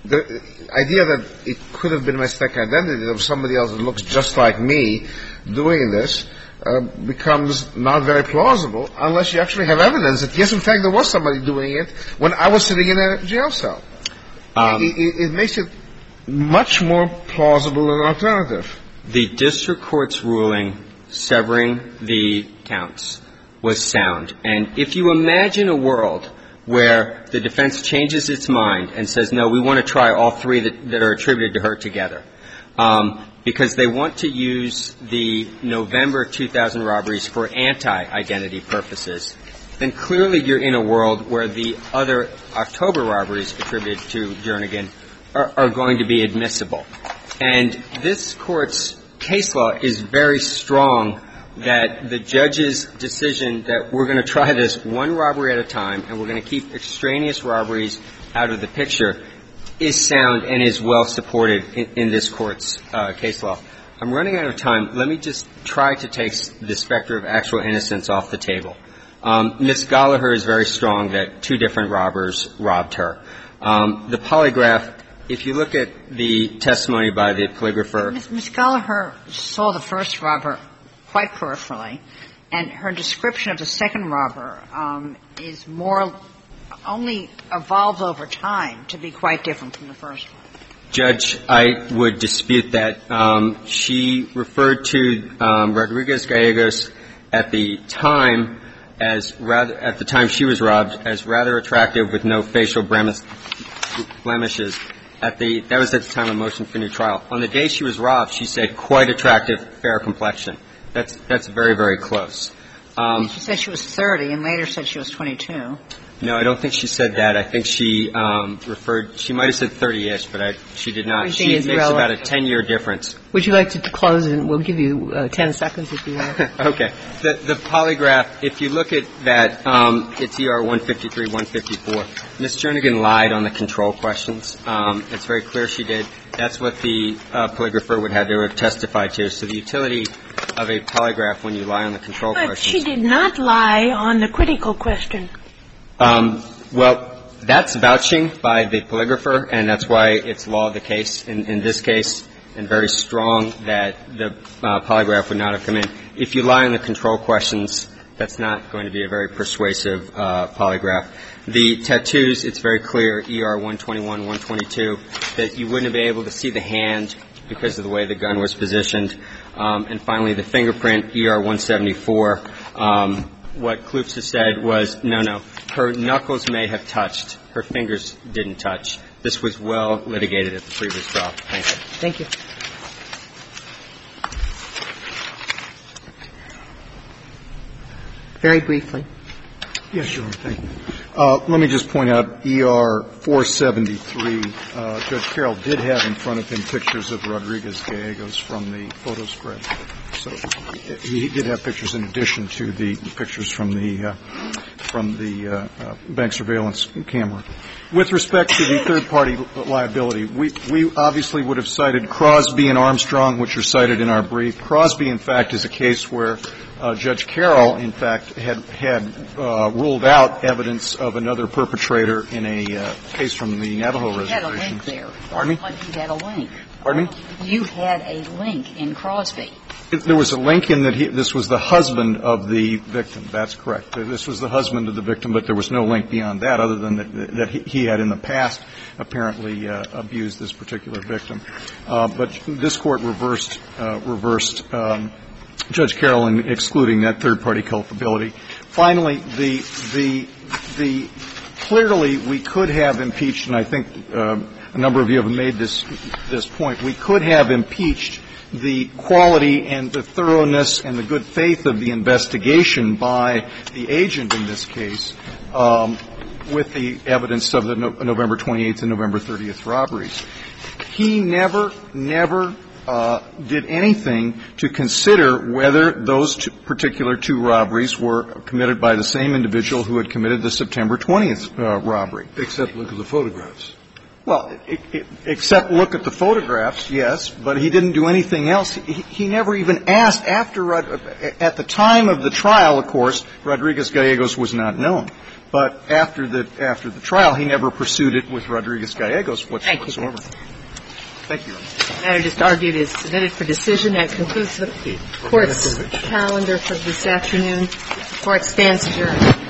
the idea that it could have been mistaken identity of somebody else that looks just like me doing this uh, becomes not very plausible unless you actually have evidence that, yes, in fact, there was somebody doing it when I was sitting in a jail cell. Um, it, it, it makes it much more plausible than an alternative. The district court's ruling severing the counts was sound. And if you imagine a world where the defense changes its mind and says, no, we want to try all three that, that are attributed to her together, um, because they want to use the November two thousand robberies for anti-identity purposes, then clearly you're in a world where the other October robberies attributed to Jernigan are, are going to be admissible. And this Court's case law is very strong that the judge's decision that we're going to try this one robbery at a time and we're going to keep extraneous robberies out of the picture is sound and is well supported in, in this Court's uh, case law. I'm running out of time. Let me just try to take the specter of actual innocence off the table. Um, Miz Gallagher is very strong that two different robbers robbed her. Um, the polygraph, if you look at the testimony by the polygrapher. Miz Gallagher saw the first robber quite peripherally, and her description of the second robber um, is more only evolved over time to be quite different from the first one. Judge, I would dispute that. Um, she referred to um, Rodriguez Gallegos at the time as rather at the time she was robbed as rather attractive with no facial blemishes. At the that was at the time of motion for new trial. On the day she was robbed, she said quite attractive, fair complexion. That's that's very very close. Um, she said she was thirty, and later said she was twenty-two. No, I don't think she said that. I think she um, referred. She might have said thirty-ish, but I, she did not. She makes relevant. About a ten-year difference. Would you like to close, and we'll give you uh, ten seconds if you want. Okay. The, the polygraph. If you look at that, um, it's E R one fifty-three, one fifty-four. Miz Jernigan lied on the control questions. Um, it's very clear she did. That's what the uh, polygrapher would have to have testified to. So the utility of a polygraph when you lie on the control but questions. She did not lie on the critical question. Um, well, that's vouching by the polygrapher, and that's why it's law of the case in, in this case, and very strong that the uh, polygraph would not have come in. If you lie on the control questions, that's not going to be a very persuasive uh, polygraph. The tattoos, it's very clear, E R one twenty-one, one twenty-two, that you wouldn't have been able to see the hand because of the way the gun was positioned. Um, and finally, the fingerprint, E R one seventy-four. Um, what Kloopsa said was, no, no, her knuckles may have touched. Her fingers didn't touch. This was well litigated at the previous trial. Thank you. Thank you. Very briefly. Yes, Your Honor. Thank you. Uh, let me just point out E R four seventy-three. Uh, Judge Carroll did have in front of him pictures of Rodriguez Gallegos from the photo spread. So he did have pictures in addition to the pictures from the uh, from the uh, uh, bank surveillance camera. With respect to the third-party liability, we, we obviously would have cited Crosby and Armstrong, which are cited in our brief. Crosby, in fact, is a case where uh, Judge Carroll, in fact, had had uh, ruled out evidence of another perpetrator in a uh, case from the Navajo you reservation. You had a link there. Pardon me? You had a link. Pardon me? You had a link in Crosby. There was a link in that he, this was the husband of the victim. That's correct. This was the husband of the victim, but there was no link beyond that other than that, that he, he had in the past apparently uh, abused this particular victim. Uh, but this Court reversed, uh, reversed um, Judge Carroll in excluding that third-party culpability. Finally, the, the, the clearly we could have impeached, and I think uh, a number of you have made this, this point, we could have impeached the quality and the thoroughness and the good faith of the investigation by the agent in this case um, with the evidence of the no- November twenty-eighth and November thirtieth robberies. He never, never uh, did anything to consider whether those two particular two robberies were committed by the same individual who had committed the September twentieth uh, robbery. Except look at the photographs. Well, it, it, except look at the photographs, yes, but he didn't do anything else. He, he never even asked after, at the time of the trial, of course, Rodriguez Gallegos was not known. But after the after the trial, he never pursued it with Rodriguez-Gallegos whatsoever. Thank you. The matter just argued is submitted for decision. That concludes the Court's calendar for this afternoon. The Court stands adjourned.